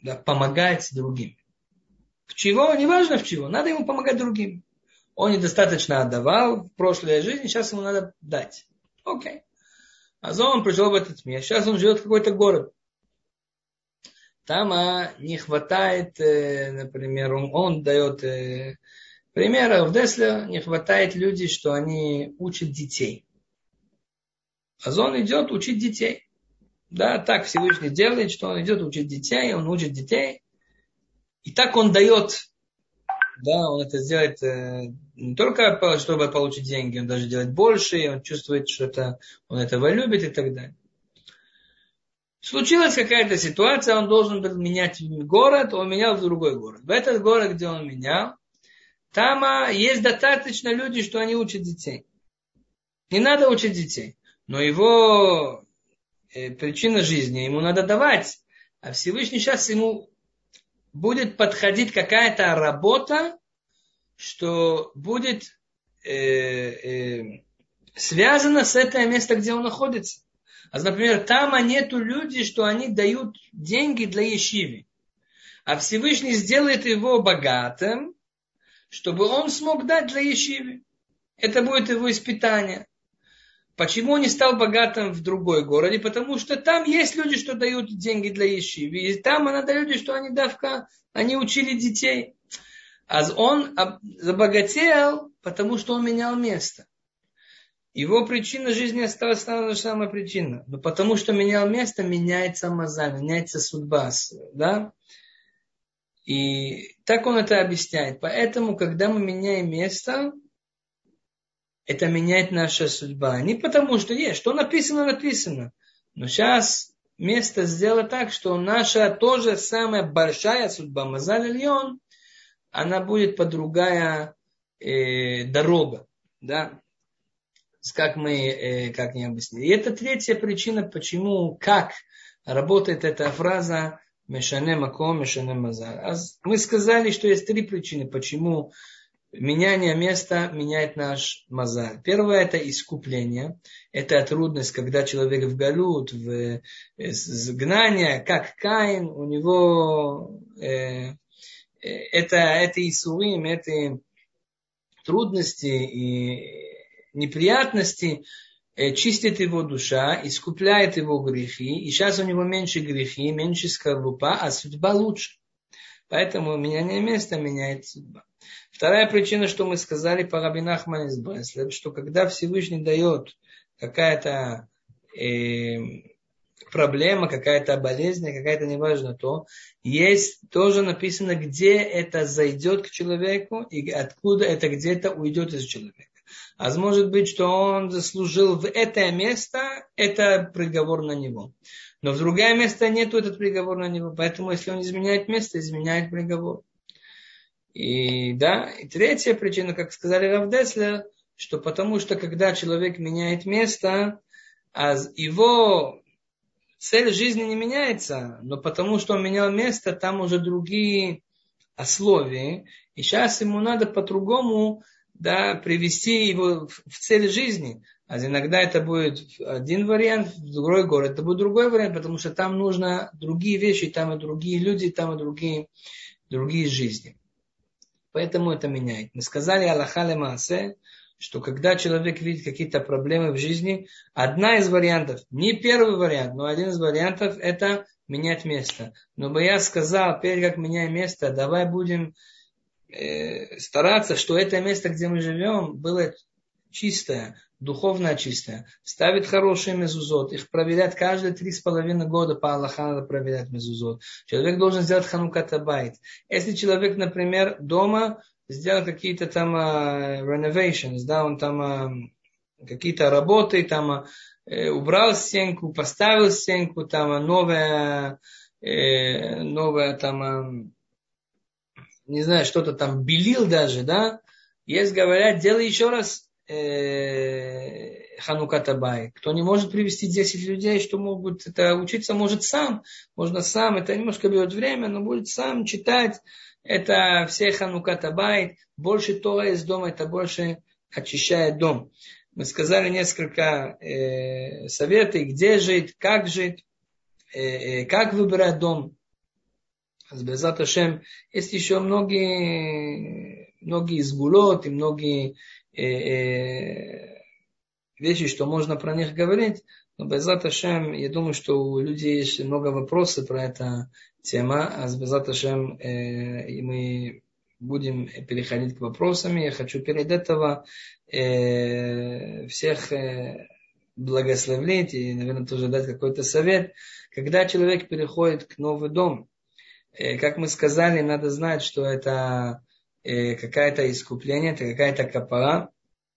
да, помогать другим. В чего? Неважно в чего. Надо ему помогать другим. Он недостаточно отдавал в прошлой жизни, сейчас ему надо дать. Окей. А он пришел в этот мир. Сейчас он живет в какой-то город. Там не хватает, например, он дает примеры в Десле, не хватает людей, что они учат детей. А он идет учить детей. Да, так Всевышний делает, что он идет учить детей, он учит детей. И так он дает, да, он это сделает не только чтобы получить деньги, он даже делает больше, и он чувствует, что он этого любит и так далее. Случилась какая-то ситуация, он должен был менять город, он менял в другой город. В этот город, где он менял, там есть достаточно людей, что они учат детей. Не надо учить детей, но его причина жизни, ему надо давать. А Всевышний сейчас ему будет подходить какая-то работа, что будет связана с этим местом, где он находится. А, например, там нету людей, что они дают деньги для ешивы. А Всевышний сделает его богатым, чтобы он смог дать для ешивы. Это будет его испытание. Почему он не стал богатым в другой городе? Потому что там есть люди, что дают деньги для ешивы. И там надо люди, что они учили детей. А он забогател, потому что он менял место. Его причина жизни осталась та же самая причина. Но потому что менял место, меняется мазаль, меняется судьба. Да? И так он это объясняет. Поэтому, когда мы меняем место, это меняет наша судьба. Не потому что есть, что написано, написано. Но сейчас место сделано так, что наша тоже самая большая судьба, мазаль ильон, она будет по другая дорога. Да? Как не объяснили. И это третья причина, почему, как работает эта фраза «мешане маком, мешане мазаль». Мы сказали, что есть три причины, почему меняние места меняет наш мазаль. Первое – это искупление. Это трудность, когда человек в галут, в изгнании, как Каин, у него это исурим, это трудности и неприятности чистит его душа, искупляет его грехи, и сейчас у него меньше грехи, меньше скорлупа, а судьба лучше. Поэтому меняние места меняет судьба. Вторая причина, что мы сказали по Раби Нахман из Бреслев, что когда Всевышний дает какая-то проблема, какая-то болезнь, какая-то неважно то, есть тоже написано, где это зайдет к человеку и откуда это где-то уйдет из человека. А может быть, что он заслужил в это место, это приговор на него. Но в другое место нету этот приговор на него. Поэтому, если он изменяет место, изменяет приговор. И третья причина, как сказали Рав Деслер, что потому что когда человек меняет место, а его цель жизни не меняется, но потому что он менял место, там уже другие условия. И сейчас ему надо по-другому привести его в цель жизни. А иногда это будет один вариант, в другой город это будет другой вариант, потому что там нужно другие вещи, там и другие люди, там и другие жизни. Поэтому это меняет. Мы сказали Аллаха ле маасе, что когда человек видит какие-то проблемы в жизни, одна из вариантов, не первый вариант, но один из вариантов, это менять место. Но я сказал, перед как меняем место, давай будем стараться, что это место, где мы живем, было чистое, духовно чистое. Ставить хорошие мезузот, их проверять каждые 3,5 года по Аллаху надо проверять мезузот. Человек должен сделать ханукат абайт. Если человек, например, дома сделал какие-то там renovations, он там какие-то работы, там убрал стенку, поставил стенку, там новая там не знаю, что-то там белил даже, есть, говорят, делай еще раз ханукат абайт. Кто не может привести 10 людей, что могут это учиться, может сам. Можно сам, это немножко берет время, но будет сам читать. Это все ханукат абайт. Больше Тора из дома, это больше очищает дом. Мы сказали несколько советов, где жить, как выбирать дом. Безат Ашем, есть еще многие сгулот и многие вещи, что можно про них говорить. Но Безат Ашем, я думаю, что у людей есть много вопросов про эту тему. А с Безат Ашем и мы будем переходить к вопросам. Я хочу перед этого всех благословить и, наверное, тоже дать какой-то совет. Когда человек переходит к новому дому, как мы сказали, надо знать, что это какое-то искупление, это какая-то капара,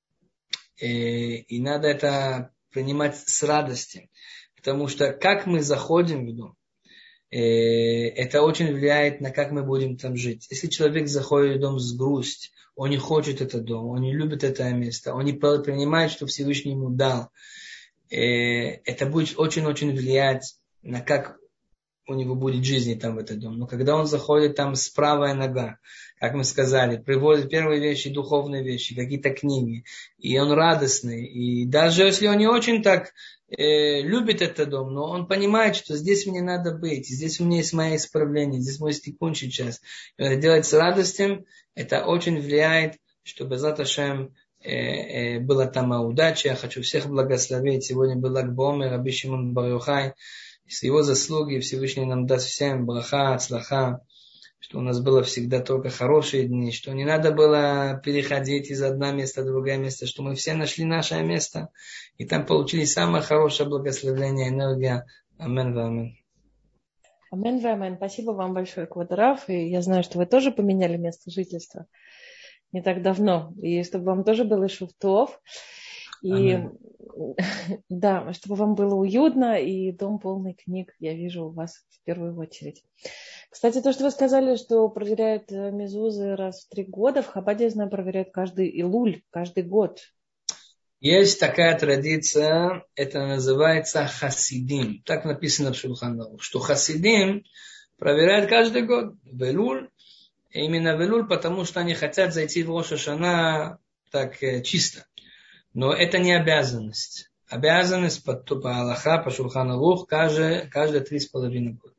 и надо это принимать с радостью. Потому что как мы заходим в дом, это очень влияет на как мы будем там жить. Если человек заходит в дом с грустью, он не хочет этот дом, он не любит это место, он не принимает, что Всевышний ему дал, это будет очень-очень влиять на как у него будет жизни там в этот дом. Но когда он заходит там с правой нога, как мы сказали, приводит первые вещи, духовные вещи, какие-то книги, и он радостный, и даже если он не очень так любит этот дом, но он понимает, что здесь мне надо быть, здесь у меня есть мои исправления, здесь мой стикун сейчас, и он это делает с радостью, это очень влияет, чтобы Безат Ашем была там удача. Я хочу всех благословить. Сегодня был Лаг Баомер, Раби Шимон бар Йохай. С его заслуги Всевышний нам даст всем браха, ацлаха, что у нас было всегда только хорошие дни, что не надо было переходить из одного места в другое место, что мы все нашли наше место, и там получили самое хорошее благословение, энергия. Амен, амен. Амен, амен. Спасибо вам большое, Квад Рав. И я знаю, что вы тоже поменяли место жительства не так давно. И чтобы вам тоже было шуфтов. И да, чтобы вам было уютно, и дом полный книг, я вижу у вас в первую очередь. Кстати, то, что вы сказали, что проверяют мезузы раз в 3 года, в Хабаде, я знаю, проверяют каждый Илуль, каждый год. Есть такая традиция, это называется хасидим. Так написано в Шулхан Арух, что хасидим проверяют каждый год в Илуль. Именно в Илуль, потому что они хотят зайти в Рош ха-Шана так чисто. Но это не обязанность. Обязанность по Аллаха, по Шулхан Арух, каждые 3,5 года.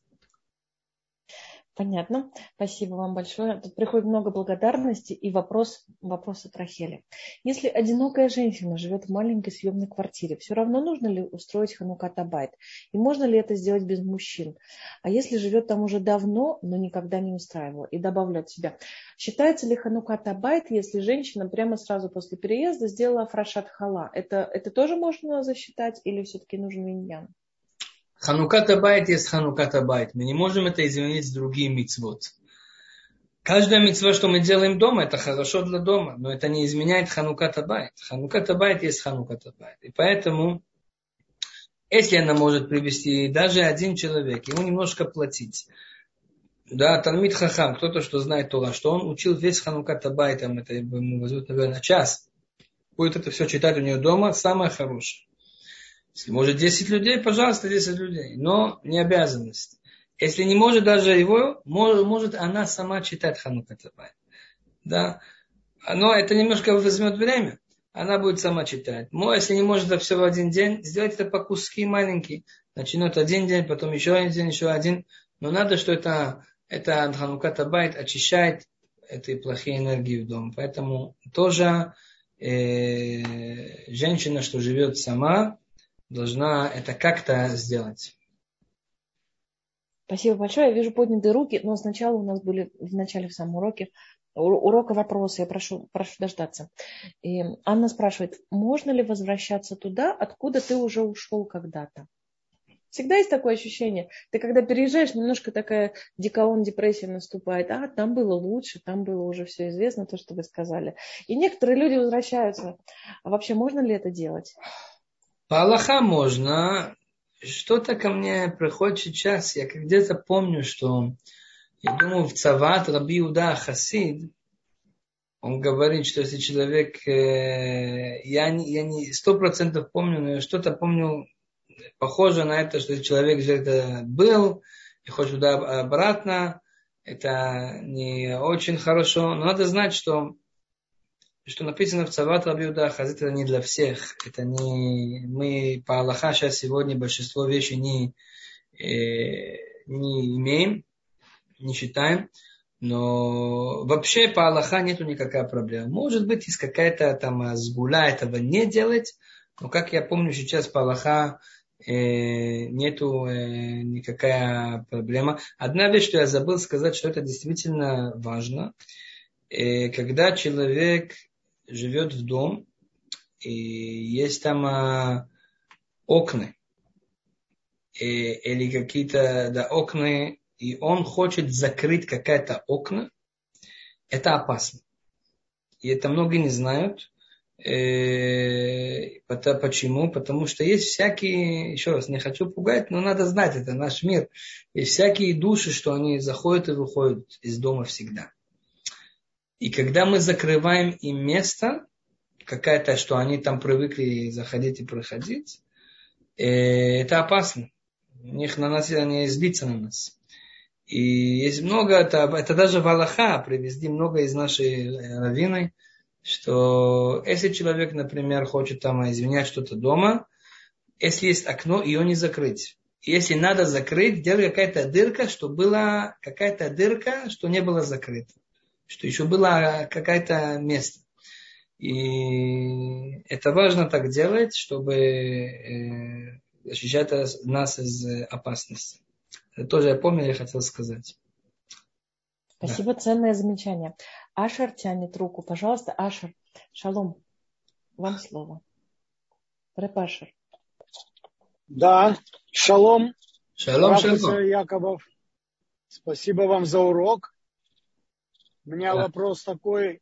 Понятно. Спасибо вам большое. Тут приходит много благодарности и вопрос от Рахели. Если одинокая женщина живет в маленькой съемной квартире, все равно нужно ли устроить ханукат абайт? И можно ли это сделать без мужчин? А если живет там уже давно, но никогда не устраивала? И добавлю от себя. Считается ли ханукат абайт, если женщина прямо сразу после переезда сделала афрашат хала? Это тоже можно засчитать или все-таки нужен миньян? Ханукат абайт есть ханукат абайт. Мы не можем это изменить с другими мицвот. Каждая мицва, что мы делаем дома, это хорошо для дома, но это не изменяет ханукат абайт. Ханукат абайт есть ханукат абайт. И поэтому, если она может привести даже один человек, ему немножко платить. Да, Талмид Хахам, кто-то, что знает Тора, что он учил весь ханукат абайт, это ему возьмут, наверное, час. Будет это все читать у нее дома, самое хорошее. Если может 10 людей, пожалуйста, 10 людей. Но не обязанность. Если не может даже его, может она сама читать ханукат абайт. Да. Но это немножко возьмет время. Она будет сама читать. Но если не может это все в один день, сделать это по куски маленькие. Начнет один день, потом еще один день, еще один. Но надо, что это ханукат абайт очищает эти плохие энергии в дом. Поэтому тоже женщина, что живет сама, должна это как-то сделать. Спасибо большое. Я вижу поднятые руки, но сначала у нас были в начале в самом урока вопросы. Я прошу дождаться. И Анна спрашивает, можно ли возвращаться туда, откуда ты уже ушел когда-то? Всегда есть такое ощущение. Ты когда переезжаешь, немножко такая дикаон, депрессия наступает. Там было лучше, там было уже все известно, то, что вы сказали. И некоторые люди возвращаются. А вообще можно ли это делать? По Аллаху можно. Что-то ко мне приходит сейчас. Я где-то помню, что я думаю, в Цават Раби Иуда Хасид, он говорит, что если человек, я не 100% помню, но я что-то помню похоже на это, что если человек где-то был и хочет туда обратно, это не очень хорошо. Но надо знать, что написано в Цават Раби Иуда Хасид, это не для всех. Это не мы по Аллаху сейчас сегодня большинство вещей не имеем. не считаем. Но вообще по Аллаха нету никакой проблемы. Может быть, есть какая-то там сгула этого не делать, но как я помню, сейчас по Аллаха нету никакая проблема. Одна вещь, что я забыл сказать, что это действительно важно. Когда человек живет в дом, и есть там окна, или какие-то окна, и он хочет закрыть какое-то окно, это опасно. И это многие не знают. Почему? Потому что есть всякие, еще раз, не хочу пугать, но надо знать, это наш мир. Есть всякие души, что они заходят и выходят из дома всегда. И когда мы закрываем им место, какая-то, что они там привыкли заходить и проходить, это опасно. У них на нас, они злятся на нас. И есть много, это даже в Аллаха привезли много из нашей раввины, что если человек, например, хочет там извинять что-то дома, если есть окно, ее не закрыть. Если надо закрыть, делать какая-то дырка, что была какая-то дырка, что не было закрыто. Что еще было какое-то место. И это важно так делать, чтобы защищать нас из опасности. Это тоже я помню, я хотел сказать. Спасибо, да. Ценное замечание. Ашер тянет руку. Пожалуйста, Ашер. Шалом. Вам слово. Рэб Ашер. Да, шалом. Шалом, шалом. Яковов. Спасибо вам за урок. У меня вопрос такой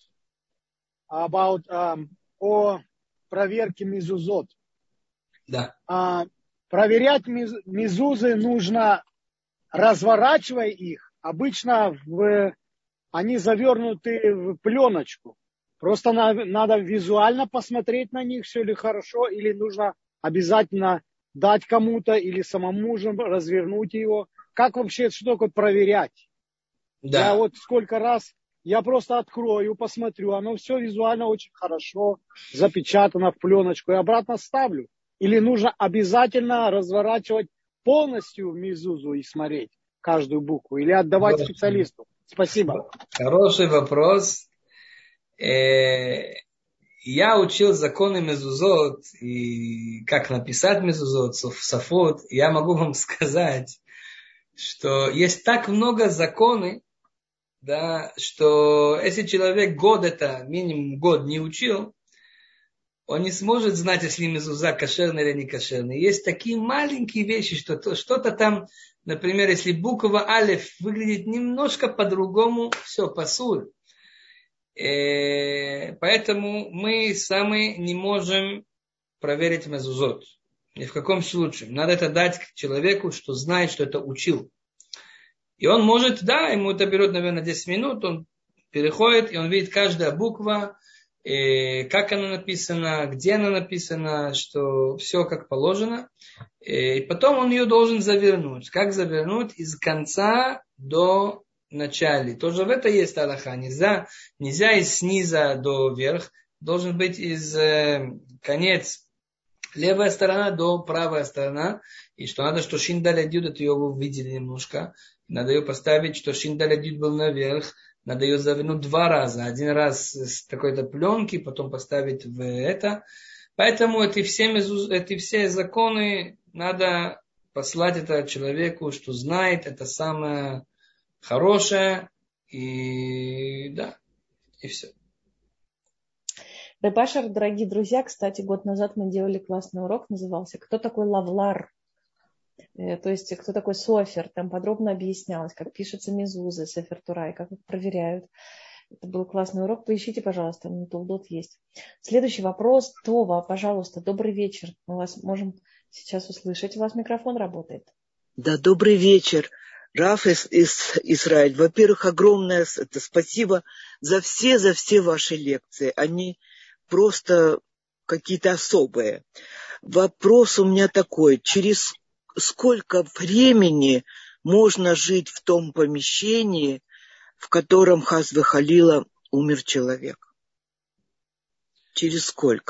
о проверке мезузот. Да. Проверять мезузы нужно, разворачивая их. Обычно они завернуты в пленочку. Просто надо визуально посмотреть на них, все ли хорошо, или нужно обязательно дать кому-то, или самому же развернуть его. Как вообще, что такое проверять? Да. Я вот сколько раз, я просто открою, посмотрю, оно все визуально очень хорошо запечатано в пленочку и обратно ставлю. Или нужно обязательно разворачивать полностью мезузу и смотреть каждую букву, или отдавать специалисту? Спасибо. Хороший вопрос. Я учил законы мезузот и как написать мезузот, сафот. Я могу вам сказать, что есть так много законов, да, что если человек минимум год не учил, он не сможет знать, если мезуза кошерная или не кошерная. Есть такие маленькие вещи, что что-то там, например, если буква алеф выглядит немножко по-другому, все, пасуль. Поэтому мы сами не можем проверить мезузот. Ни в каком случае. Надо это дать человеку, что знает, что это учил. И он может, да, ему это берет, наверное, 10 минут, он переходит, и он видит каждая буква, как она написана, где она написана, что все как положено. И потом он ее должен завернуть. Как завернуть? Из конца до начала. Тоже в это есть алаха. Нельзя из сниза до верх. Должен быть из конец левая сторона до правая сторона. И что надо, что шиндаль адюд, это ее вы видели немножко. Надо ее поставить, что шиндаль адюд был наверх. Надо ее завернуть 2 раза. 1 раз с такой-то пленки, потом поставить в это. Поэтому эти все законы надо послать это человеку, что знает, это самое хорошее. И да, и все. Рэб Ашер, дорогие друзья, кстати, год назад мы делали классный урок, назывался «Кто такой лавлар?». То есть, кто такой софер, там подробно объяснялось, как пишутся мезузы, сефер Тура, и как их проверяют. Это был классный урок, поищите, пожалуйста, на Толдот есть. Следующий вопрос. Това, пожалуйста, добрый вечер. Мы вас можем сейчас услышать. У вас микрофон работает. Да, добрый вечер. Раф из Израиль. Во-первых, огромное спасибо за все ваши лекции. Они просто какие-то особые. Вопрос у меня такой. Через сколько времени можно жить в том помещении, в котором хас ве халила умер человек? Через сколько?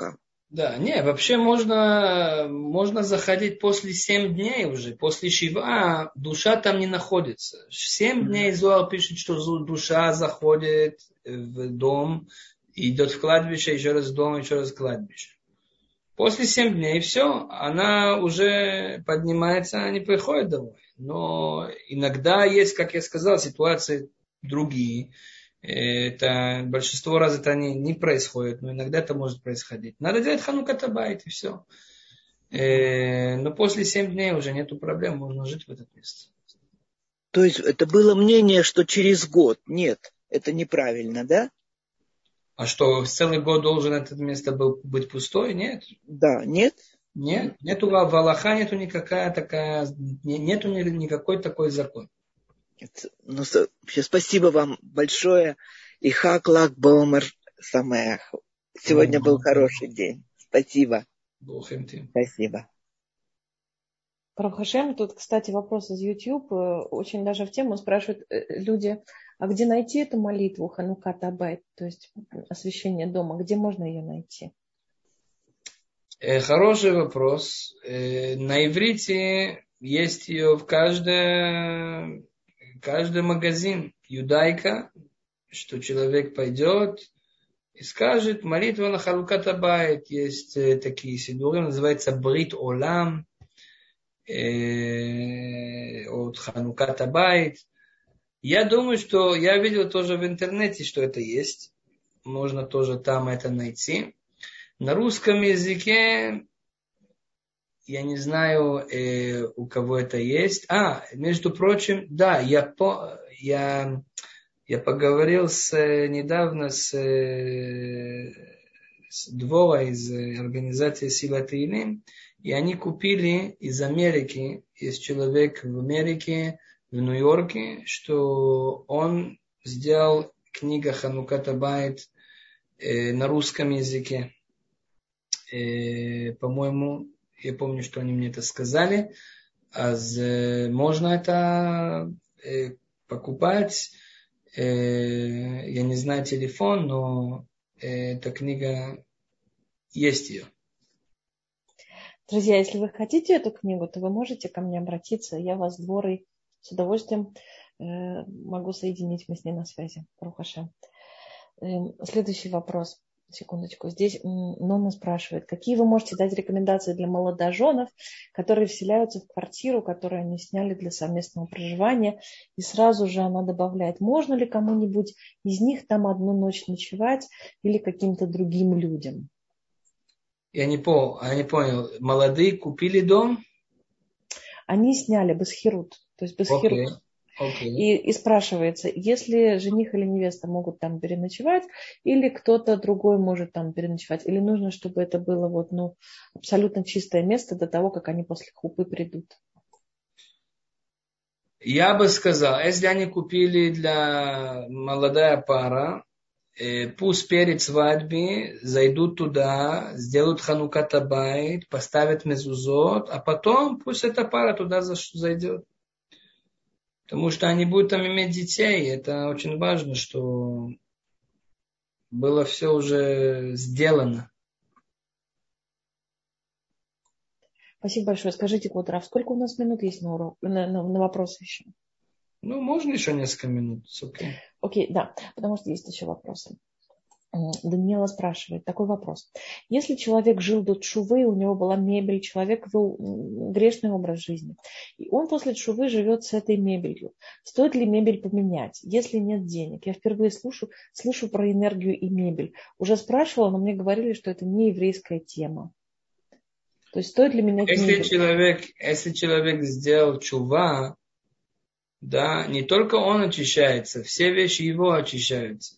Да, не, вообще можно заходить после 7 дней уже, после Шива, душа там не находится. 7 дней Зоар пишет, что душа заходит в дом, идет в кладбище, еще раз в дом, еще раз в кладбище. После 7 дней все, она уже поднимается, она не приходит домой. Но иногда есть, как я сказал, ситуации другие. Это большинство раз это не происходит, но иногда это может происходить. Надо делать Ханукат Абайт и все. Но после 7 дней уже нету проблем, можно жить в этом месте. То есть это было мнение, что через год. Нет, это неправильно, да? А что, целый год должен это место быть пустой? Нет. Да, нет? Нет, нету в Аллаха, нету никакая такая, нету никакой такой закон. Ну, спасибо вам большое. И хак лак бомер самеах. Сегодня был хороший день. Спасибо. Спасибо. Барух Хашем, тут, кстати, вопрос из YouTube, очень даже в тему спрашивают люди, а где найти эту молитву Ханукат Абайт, то есть освящение дома, где можно ее найти? Хороший вопрос. На иврите есть ее в каждый магазин. Юдайка, что человек пойдет и скажет молитва на Ханукат Абайт. Есть такие сидуры, называется Брит Олам. От Ханукат Абайт. Я думаю, что я видел тоже в интернете, что это есть. Можно тоже там это найти. На русском языке я не знаю, у кого это есть. Между прочим, да, я поговорил недавно с двора из организации Сила Теилим, и они купили из Америки, есть человек в Америке, в Нью-Йорке, что он сделал книгу Ханукат Абайт на русском языке. По-моему, я помню, что они мне это сказали. Можно это покупать. Я не знаю телефон, но эта книга есть ее. Друзья, если вы хотите эту книгу, то вы можете ко мне обратиться. Я вас с дворой с удовольствием могу соединить. Мы с ней на связи. Барух Хашем. Следующий вопрос. Секундочку. Здесь Нона спрашивает, какие вы можете дать рекомендации для молодоженов, которые вселяются в квартиру, которую они сняли для совместного проживания, и сразу же она добавляет, можно ли кому-нибудь из них там одну ночь ночевать или каким-то другим людям? Я не понял. Молодые купили дом? Они сняли басхирут, то есть басхирут. Okay. И спрашивается, если жених или невеста могут там переночевать, или кто-то другой может там переночевать, или нужно, чтобы это было абсолютно чистое место до того, как они после хупы придут? Я бы сказал, если они купили для молодая пара, пусть перед свадьбой зайдут туда, сделают Ханукат Абайт, поставят мезузот, а потом пусть эта пара туда зайдет. Потому что они будут там иметь детей. Это очень важно, что было все уже сделано. Спасибо большое. Скажите, Рав, сколько у нас минут есть на урок, на вопросы еще? Можно еще несколько минут. Окей, да, потому что есть еще вопросы. Даниэла спрашивает такой вопрос. Если человек жил до тшувы, у него была мебель, человек вел грешный образ жизни, и он после тшувы живет с этой мебелью, стоит ли мебель поменять, если нет денег? Я впервые слышу про энергию и мебель. Уже спрашивала, но мне говорили, что это не еврейская тема. То есть стоит ли менять мебель? Если человек сделал тшува, да, не только он очищается, все вещи его очищаются.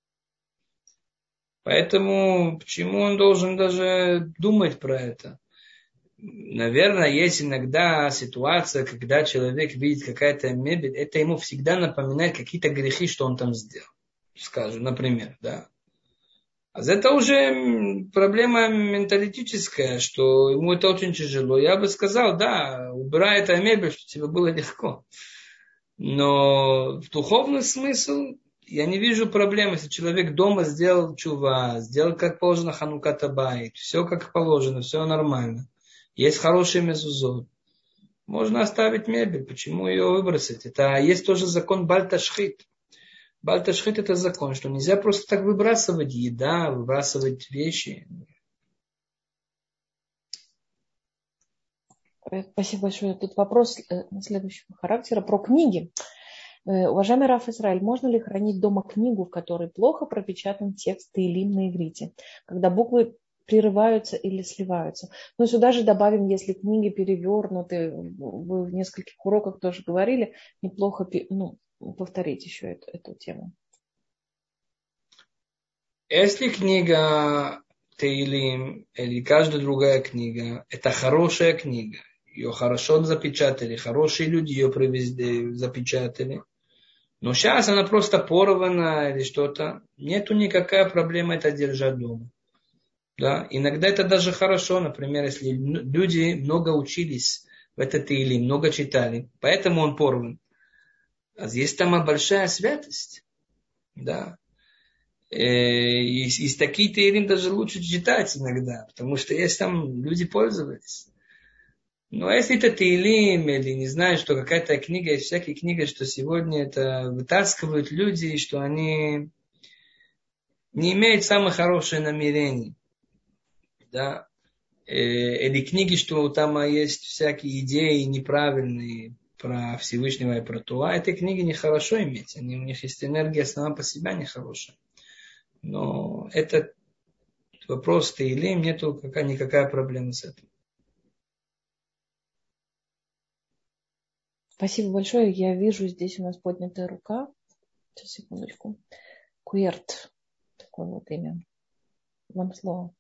Поэтому почему он должен даже думать про это? Наверное, есть иногда ситуация, когда человек видит какая-то мебель, это ему всегда напоминает какие-то грехи, что он там сделал. Скажем, например, да. А это уже проблема менталитическая, что ему это очень тяжело. Я бы сказал, да, убирай эту мебель, чтобы тебе было легко. Но в духовный смысл я не вижу проблем, если человек дома сделал чува, сделал как положено Ханукат Абайт, все как положено, все нормально. Есть хороший мезузот. Можно оставить мебель, почему ее выбросить? Это есть тоже закон Баль-Ташхит. Баль-Ташхит это закон, что нельзя просто так выбрасывать еда, выбрасывать вещи. Спасибо большое. Тут вопрос следующего характера про книги. Уважаемый Раф Исраэль, можно ли хранить дома книгу, в которой плохо пропечатан текст Теилим на иврите, когда буквы прерываются или сливаются? Но сюда же добавим, если книги перевернуты, вы в нескольких уроках тоже говорили, неплохо повторить еще эту тему. Если книга Теилим или каждая другая книга, это хорошая книга, ее хорошо запечатали, хорошие люди ее привезли, запечатали. Но сейчас она просто порвана или что-то. Нету никакой проблемы это держать дома. Да? Иногда это даже хорошо, например, если люди много учились в этот Теилим, много читали, поэтому он порван. А есть там большая святость. Да. И такие Теилим даже лучше читать иногда, потому что есть там люди пользовались. Но если это Теилим, или не знаю, что какая-то книга, есть всякие книги, что сегодня это вытаскивают люди, и что они не имеют самых хороших намерений. Да? Или книги, что там есть всякие идеи неправильные про Всевышнего и про Туа, эти книги нехорошо иметь. У них есть энергия сама по себе нехорошая. Но этот вопрос Теилим, нету никакая проблема с этим. Спасибо большое. Я вижу, здесь у нас поднятая рука. Сейчас, секундочку. Куерт. Такое вот имя. Вам слово.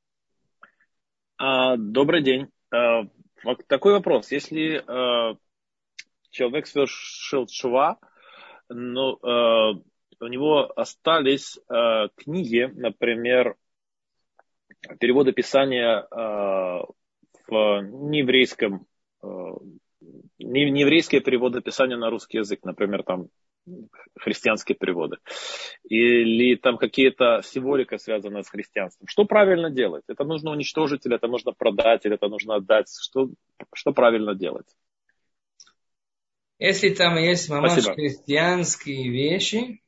Добрый день. Такой вопрос. Если человек совершил тшува, но у него остались книги, например, переводы Писания в нееврейском, нееврейские переводы Писания на русский язык, например, там христианские переводы, или там какие-то символика, связанная с христианством. Что правильно делать? Это нужно уничтожить, или это нужно продать, или это нужно отдать? Что правильно делать? Если там есть мамаш христианские вещи,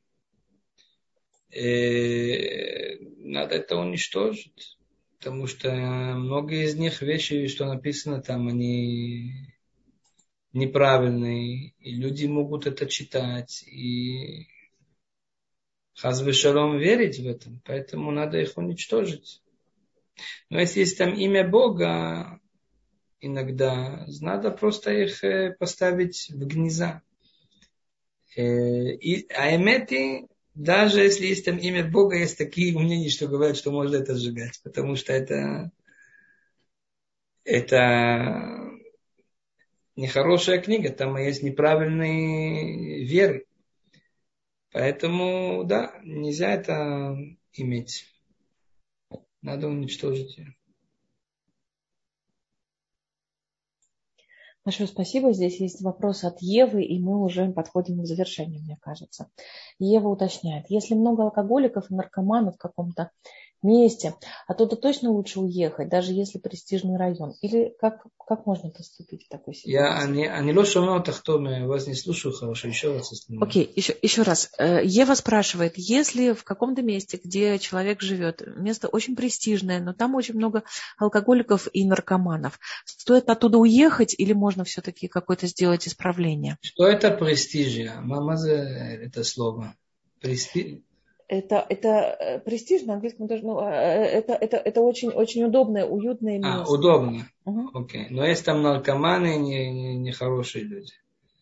надо это уничтожить. Потому что многие из них вещи, что написано там, они неправильные. И люди могут это читать. И хас вешалом верить в этом. Поэтому надо их уничтожить. Но если есть там имя Бога, иногда надо просто их поставить в гнезда. Эмети, даже если есть там имя Бога, есть такие мнения, что говорят, что можно это сжигать. Потому что это нехорошая книга, там есть неправильные веры. Поэтому, да, нельзя это иметь. Надо уничтожить ее. Большое спасибо. Здесь есть вопрос от Евы, и мы уже подходим к завершению, мне кажется. Ева уточняет, если много алкоголиков и наркоманов в каком-то месте, оттуда точно лучше уехать, даже если престижный район? Или как можно поступить в такой ситуации? Я не лошомел тахтоме, вас не слушаю хорошо, еще раз остановлю. Окей, еще раз. Ева спрашивает, если в каком-то месте, где человек живет, место очень престижное, но там очень много алкоголиков и наркоманов, стоит оттуда уехать или можно все-таки какое-то сделать исправление? Что это престижие? Мамазе это слово. Это престиж на английском тоже, это очень, очень удобное, уютное место. Удобно. Окей. Но есть там наркоманы, нехорошие люди.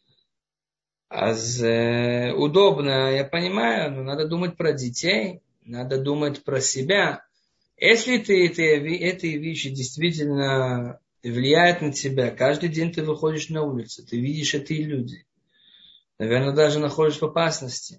Удобно, я понимаю, но надо думать про детей, надо думать про себя. Если эти вещи действительно влияют на тебя, каждый день ты выходишь на улицу, ты видишь эти люди. Наверное, даже находишься в опасности.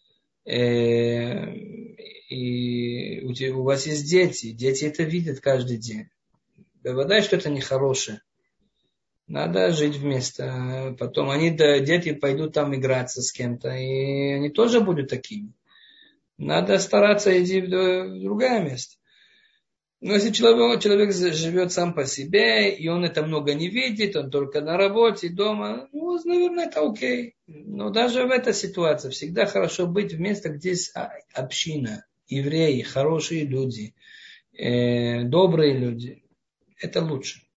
И у вас есть дети это видят каждый день. Бывает, что это нехорошее. Надо жить вместе. Потом дети пойдут там играться с кем-то, и они тоже будут такими. надо стараться идти в другое место. Но если человек живет сам по себе, и он это много не видит, он только на работе, дома, ну, наверное, это окей. Но даже в этой ситуации всегда хорошо быть в месте, где есть община, евреи, хорошие люди, добрые люди. Это лучше.